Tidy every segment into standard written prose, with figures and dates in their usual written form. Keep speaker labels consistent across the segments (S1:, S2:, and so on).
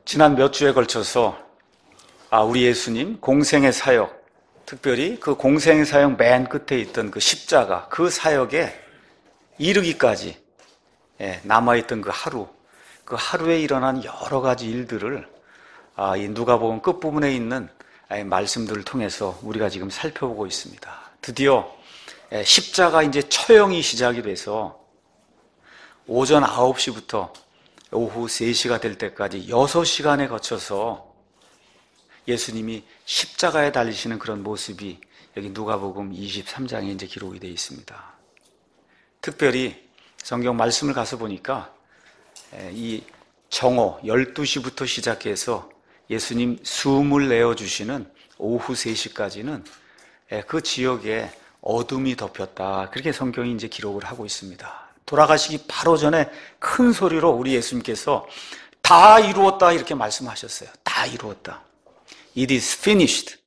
S1: 지난 몇 주에 걸쳐서 우리 예수님 공생의 사역, 특별히 그 공생의 사역 맨 끝에 있던 그 십자가, 그 사역에 이르기까지 남아있던 그 하루에 일어난 여러 가지 일들을 이 누가복음 끝부분에 있는 말씀들을 통해서 우리가 지금 살펴보고 있습니다. 드디어 십자가 이제 처형이 시작이 돼서 오전 9시부터 오후 3시가 될 때까지 6시간에 거쳐서 예수님이 십자가에 달리시는 그런 모습이 여기 누가복음 23장에 이제 기록이 되어 있습니다. 특별히 성경 말씀을 가서 보니까 이 정오 12시부터 시작해서 예수님 숨을 내어주시는 오후 3시까지는 그 지역에 어둠이 덮였다. 그렇게 성경이 이제 기록을 하고 있습니다. 돌아가시기 바로 전에 큰 소리로 우리 예수님께서 다 이루었다 이렇게 말씀하셨어요. 다 이루었다. It is finished.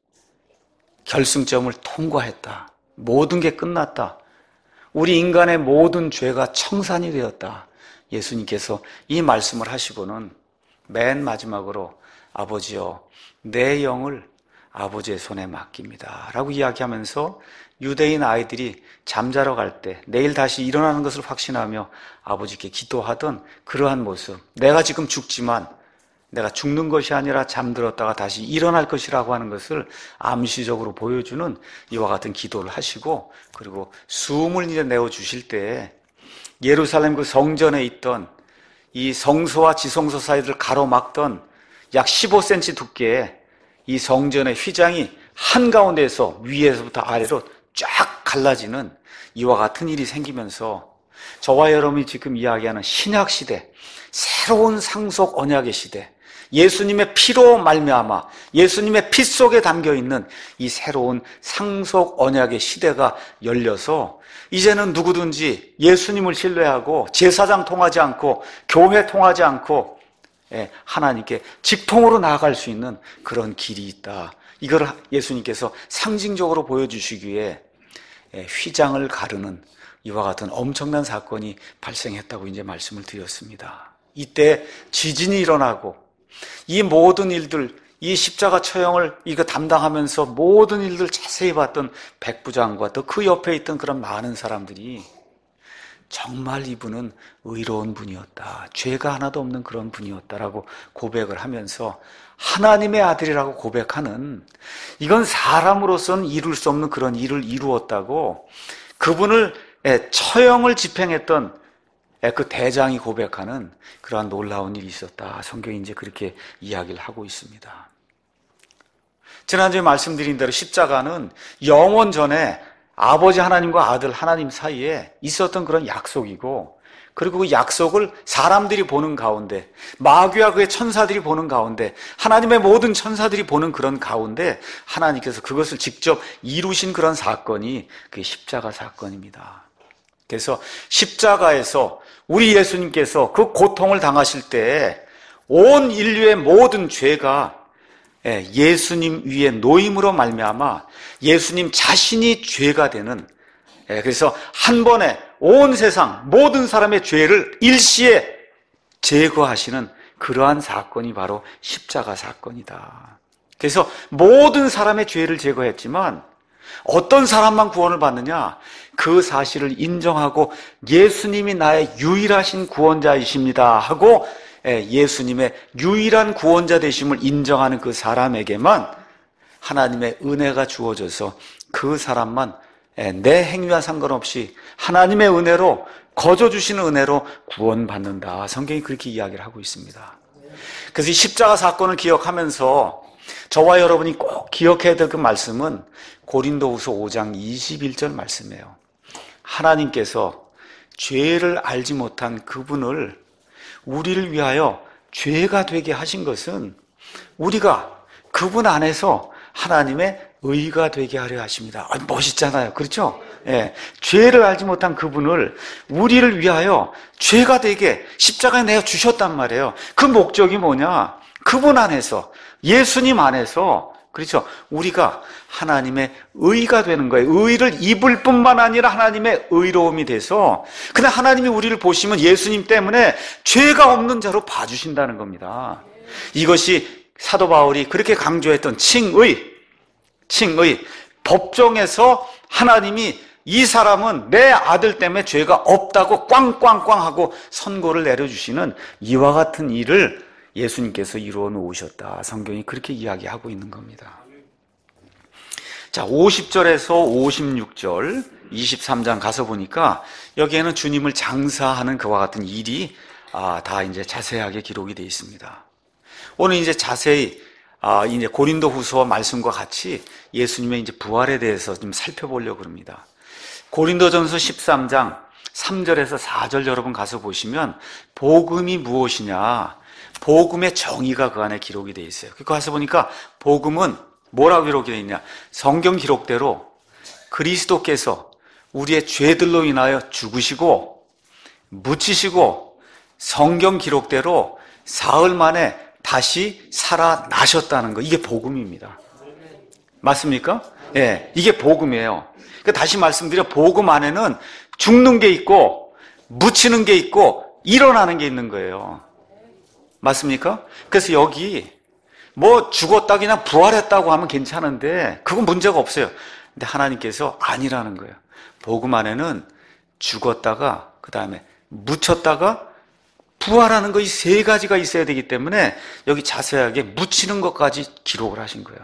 S1: 결승점을 통과했다. 모든 게 끝났다. 우리 인간의 모든 죄가 청산이 되었다. 예수님께서 이 말씀을 하시고는 맨 마지막으로 아버지여 내 영을 아버지의 손에 맡깁니다 라고 이야기하면서 유대인 아이들이 잠자러 갈 때 내일 다시 일어나는 것을 확신하며 아버지께 기도하던 그러한 모습, 내가 지금 죽지만 내가 죽는 것이 아니라 잠들었다가 다시 일어날 것이라고 하는 것을 암시적으로 보여주는 이와 같은 기도를 하시고, 그리고 숨을 이제 내어주실 때 예루살렘 그 성전에 있던 이 성소와 지성소 사이를 가로막던 약 15cm 두께의 이 성전의 휘장이 한가운데에서 위에서부터 아래로 쫙 갈라지는 이와 같은 일이 생기면서 저와 여러분이 지금 이야기하는 신약시대, 새로운 상속 언약의 시대, 예수님의 피로 말미암아 예수님의 피 속에 담겨있는 이 새로운 상속 언약의 시대가 열려서 이제는 누구든지 예수님을 신뢰하고 제사장 통하지 않고 교회 통하지 않고 하나님께 직통으로 나아갈 수 있는 그런 길이 있다. 이걸 예수님께서 상징적으로 보여주시기 위해 휘장을 가르는 이와 같은 엄청난 사건이 발생했다고 이제 말씀을 드렸습니다. 이때 지진이 일어나고 이 모든 일들, 이 십자가 처형을 이거 담당하면서 모든 일들 자세히 봤던 백부장과 또 그 옆에 있던 그런 많은 사람들이 정말 이분은 의로운 분이었다, 죄가 하나도 없는 그런 분이었다라고 고백을 하면서 하나님의 아들이라고 고백하는, 이건 사람으로서는 이룰 수 없는 그런 일을 이루었다고 그분을 처형을 집행했던 그 대장이 고백하는 그러한 놀라운 일이 있었다. 성경이 이제 그렇게 이야기를 하고 있습니다. 지난주에 말씀드린 대로 십자가는 영원 전에 아버지 하나님과 아들 하나님 사이에 있었던 그런 약속이고, 그리고 그 약속을 사람들이 보는 가운데, 마귀와 그의 천사들이 보는 가운데, 하나님의 모든 천사들이 보는 그런 가운데 하나님께서 그것을 직접 이루신 그런 사건이 그게 십자가 사건입니다. 그래서 십자가에서 우리 예수님께서 그 고통을 당하실 때 온 인류의 모든 죄가 예수님 위에 노임으로 말미암아 예수님 자신이 죄가 되는, 그래서 한 번에 온 세상 모든 사람의 죄를 일시에 제거하시는 그러한 사건이 바로 십자가 사건이다. 그래서 모든 사람의 죄를 제거했지만 어떤 사람만 구원을 받느냐? 그 사실을 인정하고 예수님이 나의 유일하신 구원자이십니다 하고 예수님의 유일한 구원자 되심을 인정하는 그 사람에게만 하나님의 은혜가 주어져서 그 사람만 내 행위와 상관없이 하나님의 은혜로, 거저주시는 은혜로 구원받는다. 성경이 그렇게 이야기를 하고 있습니다. 그래서 이 십자가 사건을 기억하면서 저와 여러분이 꼭 기억해야 될 그 말씀은 고린도후서 5장 21절 말씀이에요. 하나님께서 죄를 알지 못한 그분을 우리를 위하여 죄가 되게 하신 것은 우리가 그분 안에서 하나님의 의가 되게 하려 하십니다. 멋있잖아요. 그렇죠? 죄를 알지 못한 그분을 우리를 위하여 죄가 되게 십자가에 내어 주셨단 말이에요. 그 목적이 뭐냐? 그분 안에서, 예수님 안에서, 그렇죠? 우리가 하나님의 의가 되는 거예요. 의를 입을 뿐만 아니라 하나님의 의로움이 돼서, 그냥 하나님이 우리를 보시면 예수님 때문에 죄가 없는 자로 봐주신다는 겁니다. 이것이 사도 바울이 그렇게 강조했던 칭의. 법정에서 하나님이 이 사람은 내 아들 때문에 죄가 없다고 꽝꽝꽝 하고 선고를 내려주시는 이와 같은 일을 예수님께서 이루어 놓으셨다. 성경이 그렇게 이야기하고 있는 겁니다. 자, 50절에서 56절, 23장 가서 보니까 여기에는 주님을 장사하는 그와 같은 일이 다 이제 자세하게 기록이 되어 있습니다. 오늘 이제 자세히 이제 고린도후서 말씀과 같이 예수님의 이제 부활에 대해서 좀 살펴보려고 합니다. 고린도전서 13장 3절에서 4절 여러분 가서 보시면 복음이 무엇이냐, 복음의 정의가 그 안에 기록이 되어 있어요. 그거 가서 보니까 복음은 뭐라고 기록이 되어 있냐, 성경 기록대로 그리스도께서 우리의 죄들로 인하여 죽으시고 묻히시고 성경 기록대로 사흘 만에 다시 살아나셨다는 거, 이게 복음입니다. 맞습니까? 예, 이게 복음이에요. 그러니까 다시 말씀드려, 복음 안에는 죽는 게 있고 묻히는 게 있고 일어나는 게 있는 거예요. 맞습니까? 그래서 여기 뭐 죽었다 그냥 부활했다고 하면 괜찮은데 그건 문제가 없어요. 근데 하나님께서 아니라는 거예요. 복음 안에는 죽었다가 그 다음에 묻혔다가 부활하는 거, 이 세 가지가 있어야 되기 때문에 여기 자세하게 묻히는 것까지 기록을 하신 거예요.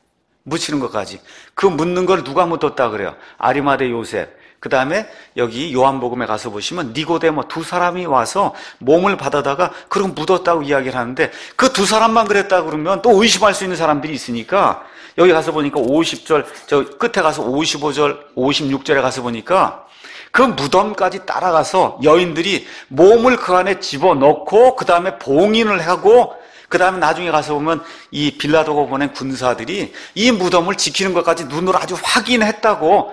S1: 묻히는 것까지. 그 묻는 걸 누가 묻었다 그래요? 아리마대 요셉. 그 다음에 여기 요한복음에 가서 보시면 니고데모 두 사람이 와서 몸을 받아다가 그럼 묻었다고 이야기를 하는데 그 두 사람만 그랬다 그러면 또 의심할 수 있는 사람들이 있으니까 여기 가서 보니까 50절, 저 끝에 가서 55절, 56절에 가서 보니까 그 무덤까지 따라가서 여인들이 몸을 그 안에 집어넣고 그 다음에 봉인을 하고 그 다음에 나중에 가서 보면 이 빌라도가 보낸 군사들이 이 무덤을 지키는 것까지 눈으로 아주 확인했다고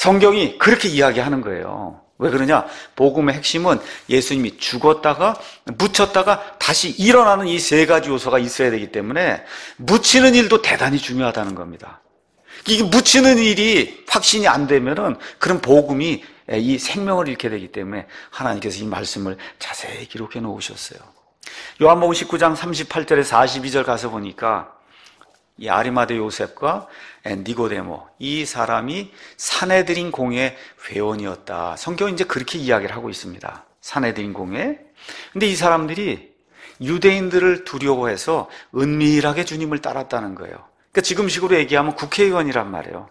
S1: 성경이 그렇게 이야기하는 거예요. 왜 그러냐? 복음의 핵심은 예수님이 죽었다가 묻혔다가 다시 일어나는 이 세 가지 요소가 있어야 되기 때문에 묻히는 일도 대단히 중요하다는 겁니다. 이게 묻히는 일이 확신이 안 되면은 그런 복음이 이 생명을 잃게 되기 때문에 하나님께서 이 말씀을 자세히 기록해 놓으셨어요. 요한복음 19장 38절에 42절 가서 보니까 이 아리마대 요셉과 니고데모, 이 사람이 사내들인 공의 회원이었다. 성경은 이제 그렇게 이야기를 하고 있습니다. 사내들인 공회. 근데 이 사람들이 유대인들을 두려워해서 은밀하게 주님을 따랐다는 거예요. 그러니까 지금식으로 얘기하면 국회의원이란 말이에요.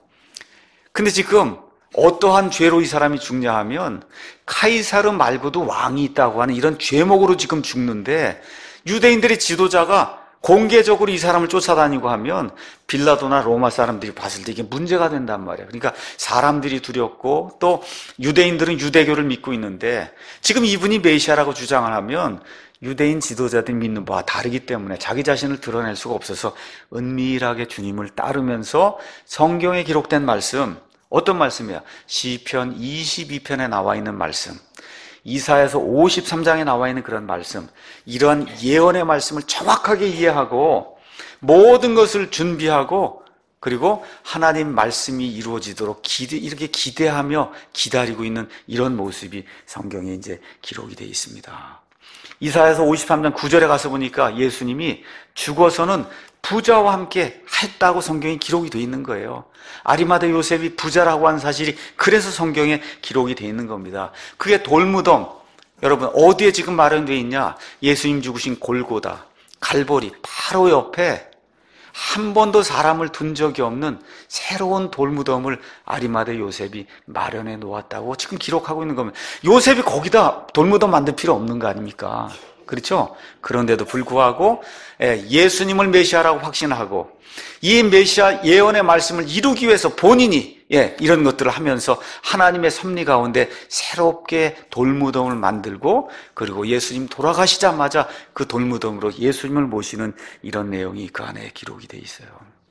S1: 근데 지금 어떠한 죄로 이 사람이 죽냐 하면 카이사르 말고도 왕이 있다고 하는 이런 죄목으로 지금 죽는데 유대인들의 지도자가 공개적으로 이 사람을 쫓아다니고 하면 빌라도나 로마 사람들이 봤을 때 이게 문제가 된단 말이에요. 그러니까 사람들이 두렵고 또 유대인들은 유대교를 믿고 있는데 지금 이분이 메시아라고 주장을 하면 유대인 지도자들이 믿는 바와 다르기 때문에 자기 자신을 드러낼 수가 없어서 은밀하게 주님을 따르면서 성경에 기록된 말씀, 어떤 말씀이야? 시편 22편에 나와 있는 말씀, 이사야서 53장에 나와 있는 그런 말씀, 이러한 예언의 말씀을 정확하게 이해하고 모든 것을 준비하고 그리고 하나님 말씀이 이루어지도록 이렇게 기대하며 기다리고 있는 이런 모습이 성경에 이제 기록이 되어 있습니다. 이사야서 53장 9절에 가서 보니까 예수님이 죽어서는 부자와 함께 했다고 성경에 기록이 되어 있는 거예요. 아리마대 요셉이 부자라고 하는 사실이 그래서 성경에 기록이 되어 있는 겁니다. 그게 돌무덤, 여러분 어디에 지금 마련되어 있냐? 예수님 죽으신 골고다, 갈보리 바로 옆에 한 번도 사람을 둔 적이 없는 새로운 돌무덤을 아리마대 요셉이 마련해 놓았다고 지금 기록하고 있는 겁니다. 요셉이 거기다 돌무덤 만들 필요 없는 거 아닙니까? 그렇죠? 그런데도 불구하고 예수님을 메시아라고 확신하고 이 메시아 예언의 말씀을 이루기 위해서 본인이 이런 것들을 하면서 하나님의 섭리 가운데 새롭게 돌무덤을 만들고 그리고 예수님 돌아가시자마자 그 돌무덤으로 예수님을 모시는 이런 내용이 그 안에 기록이 돼 있어요.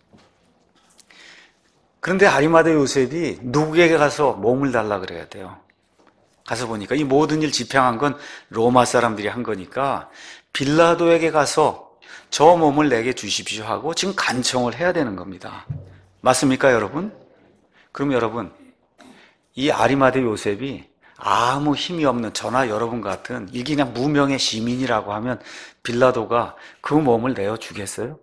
S1: 그런데 아리마대 요셉이 누구에게 가서 몸을 달라 그래야 돼요? 가서 보니까 이 모든 일 집행한 건 로마 사람들이 한 거니까 빌라도에게 가서 저 몸을 내게 주십시오 하고 지금 간청을 해야 되는 겁니다. 맞습니까, 여러분? 그럼 여러분, 이 아리마대 요셉이 아무 힘이 없는 저나 여러분 같은 이게 그냥 무명의 시민이라고 하면 빌라도가 그 몸을 내어주겠어요?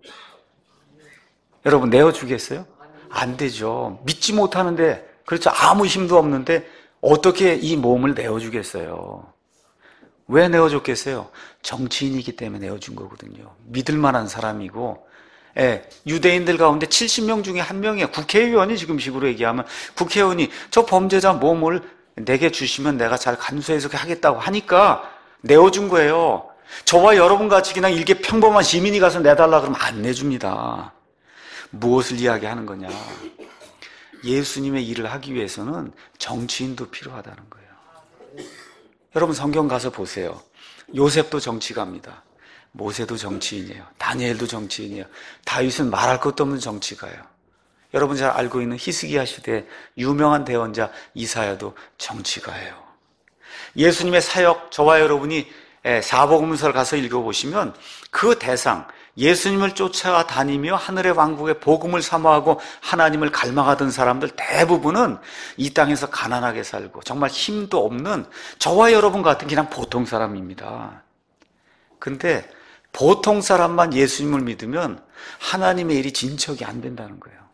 S1: 여러분 내어주겠어요? 안 되죠. 믿지 못하는데, 그렇죠. 아무 힘도 없는데 어떻게 이 몸을 내어주겠어요? 왜 내어줬겠어요? 정치인이기 때문에 내어준 거거든요. 믿을 만한 사람이고, 유대인들 가운데 70명 중에 한 명이에요. 국회의원이 지금 식으로 얘기하면 국회의원이 저 범죄자 몸을 내게 주시면 내가 잘 간수해서 하겠다고 하니까 내어준 거예요. 저와 여러분 같이 그냥 이렇게 평범한 시민이 가서 내달라 그러면 안 내줍니다. 무엇을 이야기하는 거냐? 예수님의 일을 하기 위해서는 정치인도 필요하다는 거예요. 여러분 성경 가서 보세요. 요셉도 정치가입니다. 모세도 정치인이에요. 다니엘도 정치인이에요. 다윗은 말할 것도 없는 정치가예요. 여러분 잘 알고 있는 히스기야 시대의 유명한 대언자 이사야도 정치가예요. 예수님의 사역, 저와 여러분이 사복음서를 가서 읽어보시면 그 대상, 예수님을 쫓아다니며 하늘의 왕국의 복음을 사모하고 하나님을 갈망하던 사람들 대부분은 이 땅에서 가난하게 살고 정말 힘도 없는 저와 여러분 같은 그냥 보통 사람입니다. 근데 보통 사람만 예수님을 믿으면 하나님의 일이 진척이 안 된다는 거예요.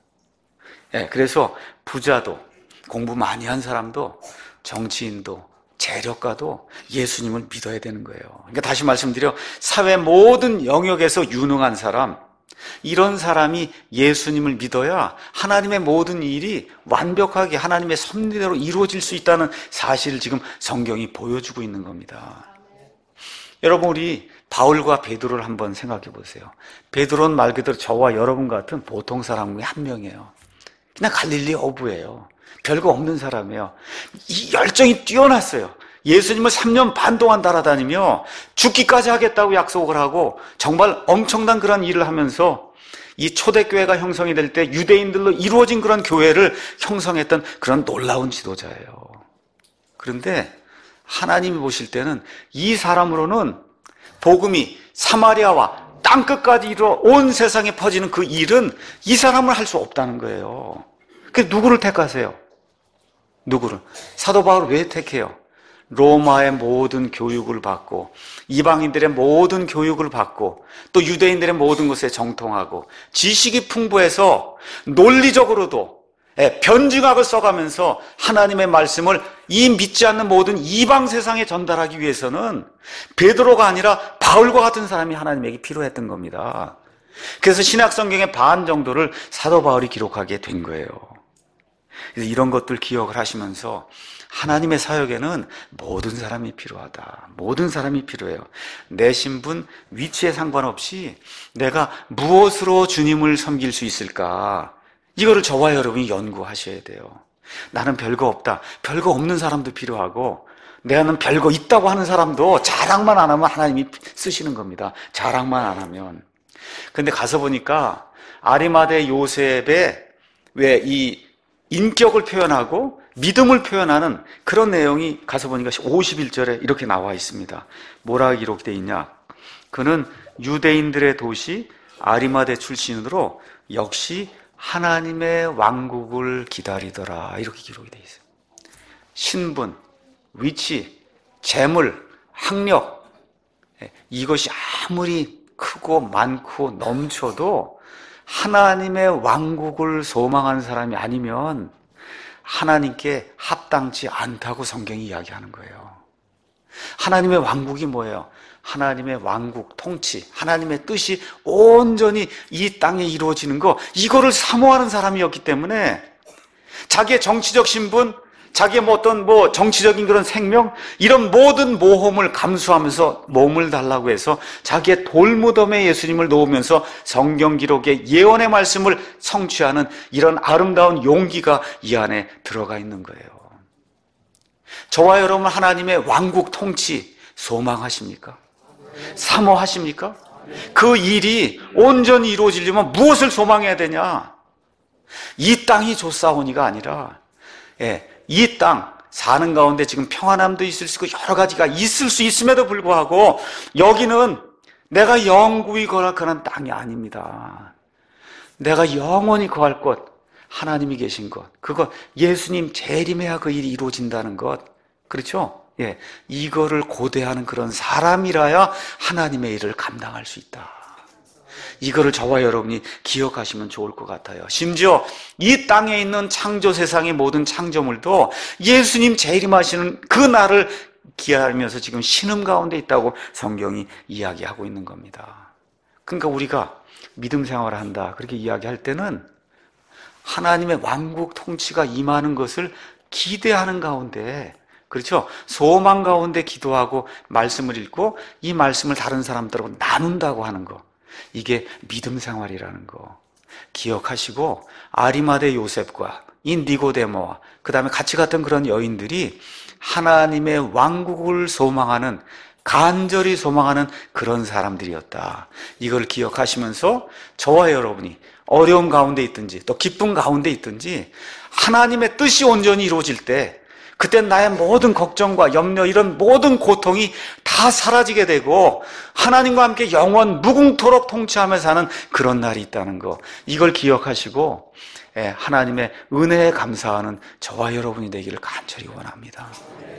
S1: 그래서 부자도 공부 많이 한 사람도 정치인도 재력가도 예수님을 믿어야 되는 거예요. 그러니까 다시 말씀드려 사회 모든 영역에서 유능한 사람, 이런 사람이 예수님을 믿어야 하나님의 모든 일이 완벽하게 하나님의 섭리대로 이루어질 수 있다는 사실을 지금 성경이 보여주고 있는 겁니다. 여러분 우리 바울과 베드로를 한번 생각해 보세요. 베드로는 말 그대로 저와 여러분 같은 보통 사람 중에 한 명이에요. 그냥 갈릴리 어부예요. 별거 없는 사람이에요. 이 열정이 뛰어났어요. 예수님을 3년 반 동안 따라다니며 죽기까지 하겠다고 약속을 하고 정말 엄청난 그런 일을 하면서 이 초대교회가 형성이 될 때 유대인들로 이루어진 그런 교회를 형성했던 그런 놀라운 지도자예요. 그런데 하나님이 보실 때는 이 사람으로는 복음이 사마리아와 땅끝까지 이루어 온 세상에 퍼지는 그 일은 이 사람을 할 수 없다는 거예요. 그래서 누구를 택하세요? 누구를? 사도 바울을 왜 택해요? 로마의 모든 교육을 받고 이방인들의 모든 교육을 받고 또 유대인들의 모든 것에 정통하고 지식이 풍부해서 논리적으로도 변증학을 써가면서 하나님의 말씀을 이 믿지 않는 모든 이방 세상에 전달하기 위해서는 베드로가 아니라 바울과 같은 사람이 하나님에게 필요했던 겁니다. 그래서 신약성경의 반 정도를 사도 바울이 기록하게 된 거예요. 그래서 이런 것들 기억을 하시면서 하나님의 사역에는 모든 사람이 필요하다. 모든 사람이 필요해요. 내 신분, 위치에 상관없이 내가 무엇으로 주님을 섬길 수 있을까? 이거를 저와 여러분이 연구하셔야 돼요. 나는 별거 없다. 별거 없는 사람도 필요하고 내가는 별거 있다고 하는 사람도 자랑만 안 하면 하나님이 쓰시는 겁니다. 자랑만 안 하면. 근데 가서 보니까 아리마대 요셉의 왜 이 인격을 표현하고 믿음을 표현하는 그런 내용이 가서 보니까 51절에 이렇게 나와 있습니다. 뭐라 기록되어 있냐? 그는 유대인들의 도시 아리마대 출신으로 역시 하나님의 왕국을 기다리더라. 이렇게 기록이 되어 있어요. 신분, 위치, 재물, 학력, 이것이 아무리 크고 많고 넘쳐도 하나님의 왕국을 소망하는 사람이 아니면 하나님께 합당치 않다고 성경이 이야기하는 거예요. 하나님의 왕국이 뭐예요? 하나님의 왕국 통치, 하나님의 뜻이 온전히 이 땅에 이루어지는 거, 이거를 사모하는 사람이었기 때문에 자기의 정치적 신분, 자기의 어떤 정치적인 그런 생명, 이런 모든 모험을 감수하면서 몸을 달라고 해서 자기의 돌무덤에 예수님을 놓으면서 성경 기록의 예언의 말씀을 성취하는 이런 아름다운 용기가 이 안에 들어가 있는 거예요. 저와 여러분 하나님의 왕국 통치 소망하십니까? 사모하십니까? 그 일이 온전히 이루어지려면 무엇을 소망해야 되냐? 이 땅이 좋사오니가 아니라 이 땅 사는 가운데 지금 평안함도 있을 수 있고 여러 가지가 있을 수 있음에도 불구하고 여기는 내가 영구히 거할 그런 땅이 아닙니다. 내가 영원히 거할 곳, 하나님이 계신 것, 그것 예수님 재림해야 그 일이 이루어진다는 것, 그렇죠? 예, 이거를 고대하는 그런 사람이라야 하나님의 일을 감당할 수 있다. 이거를 저와 여러분이 기억하시면 좋을 것 같아요. 심지어 이 땅에 있는 창조 세상의 모든 창조물도 예수님 재림하시는 그 날을 기다리면서 지금 신음 가운데 있다고 성경이 이야기하고 있는 겁니다. 그러니까 우리가 믿음 생활을 한다 그렇게 이야기할 때는 하나님의 왕국 통치가 임하는 것을 기대하는 가운데, 그렇죠? 소망 가운데 기도하고 말씀을 읽고 이 말씀을 다른 사람들하고 나눈다고 하는 거, 이게 믿음 생활이라는 거 기억하시고, 아리마대 요셉과 이 니고데모와 그 다음에 같이 갔던 그런 여인들이 하나님의 왕국을 소망하는, 간절히 소망하는 그런 사람들이었다. 이걸 기억하시면서 저와 여러분이 어려움 가운데 있든지 또 기쁨 가운데 있든지 하나님의 뜻이 온전히 이루어질 때, 그땐 나의 모든 걱정과 염려, 이런 모든 고통이 다 사라지게 되고 하나님과 함께 영원 무궁토록 통치하며 사는 그런 날이 있다는 거, 이걸 기억하시고 하나님의 은혜에 감사하는 저와 여러분이 되기를 간절히 원합니다.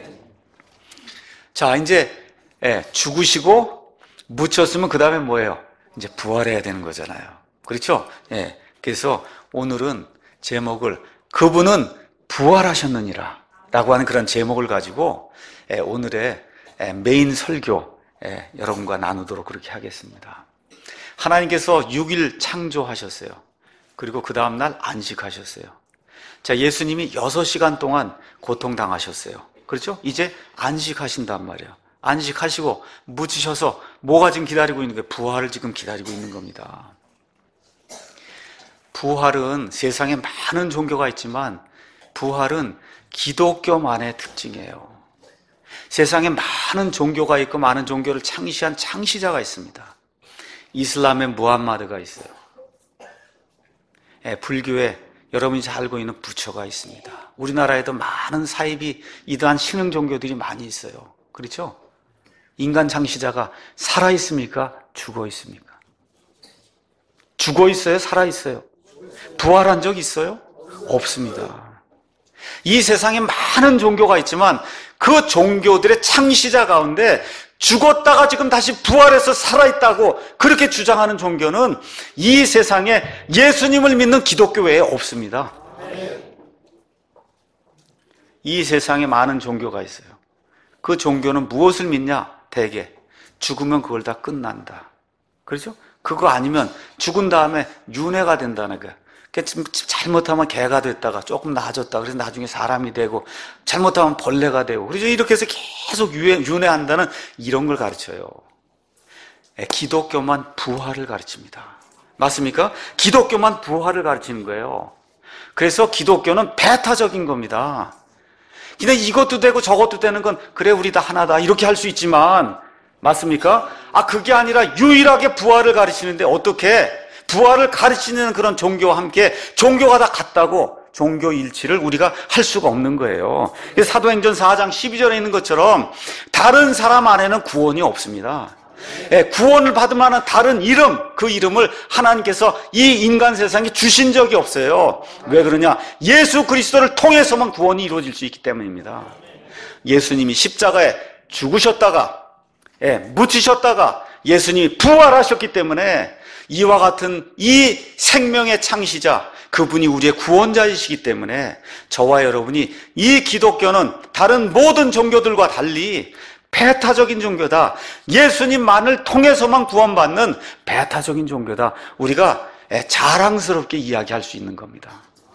S1: 자, 이제 죽으시고 묻혔으면 그 다음에 뭐예요? 이제 부활해야 되는 거잖아요. 그렇죠? 그래서 오늘은 제목을 그분은 부활하셨느니라 라고 하는 그런 제목을 가지고 오늘의 메인 설교 여러분과 나누도록 그렇게 하겠습니다. 하나님께서 6일 창조하셨어요. 그리고 그 다음날 안식하셨어요. 자, 예수님이 6시간 동안 고통당하셨어요. 그렇죠? 이제 안식하신단 말이에요. 안식하시고 묻히셔서 뭐가 지금 기다리고 있는 거예요? 부활을 지금 기다리고 있는 겁니다. 부활은 세상에 많은 종교가 있지만 부활은 기독교만의 특징이에요. 세상에 많은 종교가 있고 많은 종교를 창시한 창시자가 있습니다. 이슬람에 무함마드가 있어요. 불교에 여러분이 잘 알고 있는 부처가 있습니다. 우리나라에도 많은 사이비 이러한 신흥 종교들이 많이 있어요. 그렇죠? 인간 창시자가 살아 있습니까? 죽어 있습니까? 죽어 있어요? 살아 있어요? 부활한 적 있어요? 없습니다. 이 세상에 많은 종교가 있지만 그 종교들의 창시자 가운데 죽었다가 지금 다시 부활해서 살아있다고 그렇게 주장하는 종교는 이 세상에 예수님을 믿는 기독교 외에 없습니다. 이 세상에 많은 종교가 있어요. 그 종교는 무엇을 믿냐? 대개 죽으면 그걸 다 끝난다. 그렇죠? 그거 아니면 죽은 다음에 윤회가 된다는 거야. 잘못하면 개가 됐다가 조금 나아졌다. 그래서 나중에 사람이 되고, 잘못하면 벌레가 되고, 그래서 이렇게 해서 계속 윤회한다는 이런 걸 가르쳐요. 기독교만 부활을 가르칩니다. 맞습니까? 기독교만 부활을 가르치는 거예요. 그래서 기독교는 배타적인 겁니다. 근데 이것도 되고 저것도 되는 건 그래 우리 다 하나다 이렇게 할 수 있지만, 맞습니까? 그게 아니라 유일하게 부활을 가르치는데 어떻게 부활을 가르치는 그런 종교와 함께 종교가 다 같다고 종교 일치를 우리가 할 수가 없는 거예요. 사도행전 4장 12절에 있는 것처럼 다른 사람 안에는 구원이 없습니다. 구원을 받을 만한 다른 이름, 그 이름을 하나님께서 이 인간 세상에 주신 적이 없어요. 왜 그러냐? 예수 그리스도를 통해서만 구원이 이루어질 수 있기 때문입니다. 예수님이 십자가에 죽으셨다가 묻히셨다가 예수님이 부활하셨기 때문에 이와 같은 이 생명의 창시자, 그분이 우리의 구원자이시기 때문에 저와 여러분이 이 기독교는 다른 모든 종교들과 달리 배타적인 종교다. 예수님만을 통해서만 구원받는 배타적인 종교다. 우리가 자랑스럽게 이야기할 수 있는 겁니다.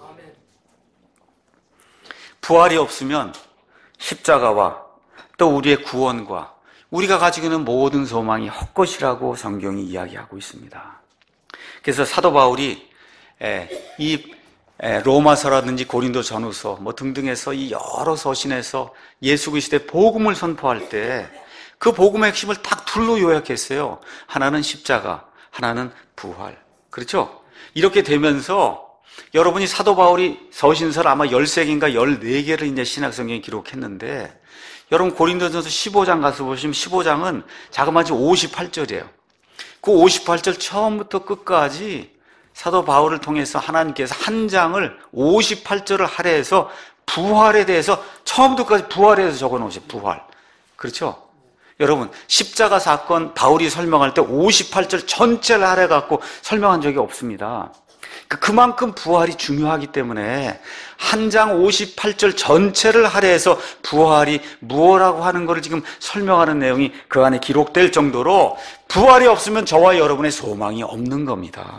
S1: 부활이 없으면 십자가와 또 우리의 구원과 우리가 가지고 있는 모든 소망이 헛것이라고 성경이 이야기하고 있습니다. 그래서 사도 바울이 이 로마서라든지 고린도 전후서 등등에서 이 여러 서신에서 예수 그리스도의 복음을 선포할 때 그 복음의 핵심을 딱 둘로 요약했어요. 하나는 십자가, 하나는 부활. 그렇죠? 이렇게 되면서 여러분이 사도 바울이 서신서를 아마 13개인가 14개를 이제 신약성경에 기록했는데, 여러분 고린도전서 15장 가서 보시면 15장은 자그마치 58절이에요. 그 58절 처음부터 끝까지 사도 바울을 통해서 하나님께서 한 장을 58절을 할애해서 부활에 대해서 처음부터 끝까지 부활에 대해서 적어놓으세요. 부활. 그렇죠? 여러분, 십자가 사건 바울이 설명할 때 58절 전체를 할애갖고 설명한 적이 없습니다. 그만큼 부활이 중요하기 때문에 한 장 58절 전체를 할애해서 부활이 무엇이라고 하는 것을 지금 설명하는 내용이 그 안에 기록될 정도로 부활이 없으면 저와 여러분의 소망이 없는 겁니다.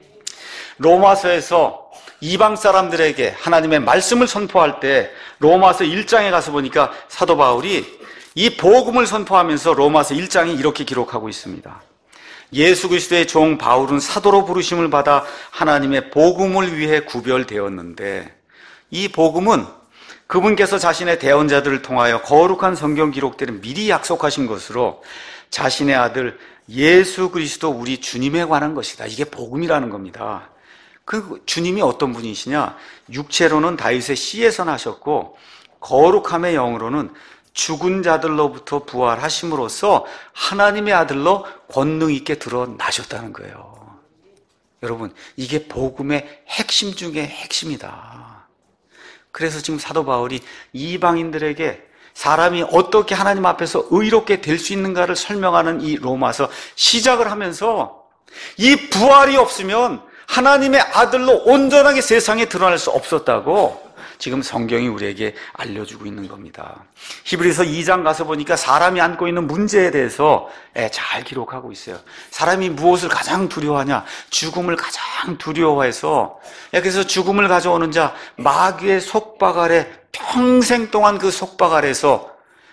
S1: 로마서에서 이방 사람들에게 하나님의 말씀을 선포할 때 로마서 1장에 가서 보니까 사도 바울이 이 복음을 선포하면서 로마서 1장이 이렇게 기록하고 있습니다. 예수 그리스도의 종 바울은 사도로 부르심을 받아 하나님의 복음을 위해 구별되었는데 이 복음은 그분께서 자신의 대언자들을 통하여 거룩한 성경 기록들을 미리 약속하신 것으로 자신의 아들 예수 그리스도 우리 주님에 관한 것이다. 이게 복음이라는 겁니다. 그 주님이 어떤 분이시냐? 육체로는 다윗의 씨에서 나셨고 거룩함의 영으로는 죽은 자들로부터 부활하심으로써 하나님의 아들로 권능 있게 드러나셨다는 거예요. 여러분, 이게 복음의 핵심 중에 핵심이다. 그래서 지금 사도 바울이 이방인들에게 사람이 어떻게 하나님 앞에서 의롭게 될 수 있는가를 설명하는 이 로마서 시작을 하면서 이 부활이 없으면 하나님의 아들로 온전하게 세상에 드러날 수 없었다고 지금 성경이 우리에게 알려주고 있는 겁니다. 히브리서 2장 가서 보니까 사람이 안고 있는 문제에 대해서 잘 기록하고 있어요. 사람이 무엇을 가장 두려워하냐? 죽음을 가장 두려워해서 그래서 죽음을 가져오는 자 마귀의 속박 아래 평생 동안 그 속박 아래서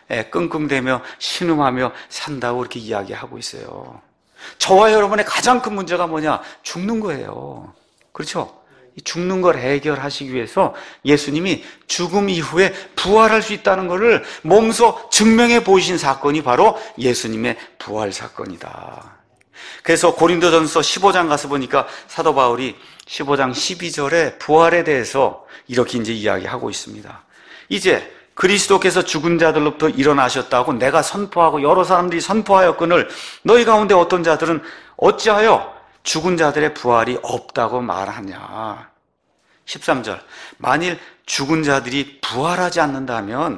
S1: 끙끙대며 신음하며 산다고 이렇게 이야기하고 있어요. 저와 여러분의 가장 큰 문제가 뭐냐? 죽는 거예요. 그렇죠? 죽는 걸 해결하시기 위해서 예수님이 죽음 이후에 부활할 수 있다는 것을 몸소 증명해 보이신 사건이 바로 예수님의 부활 사건이다. 그래서 고린도전서 15장 가서 보니까 사도 바울이 15장 12절에 부활에 대해서 이렇게 이제 이야기하고 있습니다. 이제 그리스도께서 죽은 자들로부터 일어나셨다고 내가 선포하고 여러 사람들이 선포하였거늘 너희 가운데 어떤 자들은 어찌하여 죽은 자들의 부활이 없다고 말하냐. 13절. 만일 죽은 자들이 부활하지 않는다면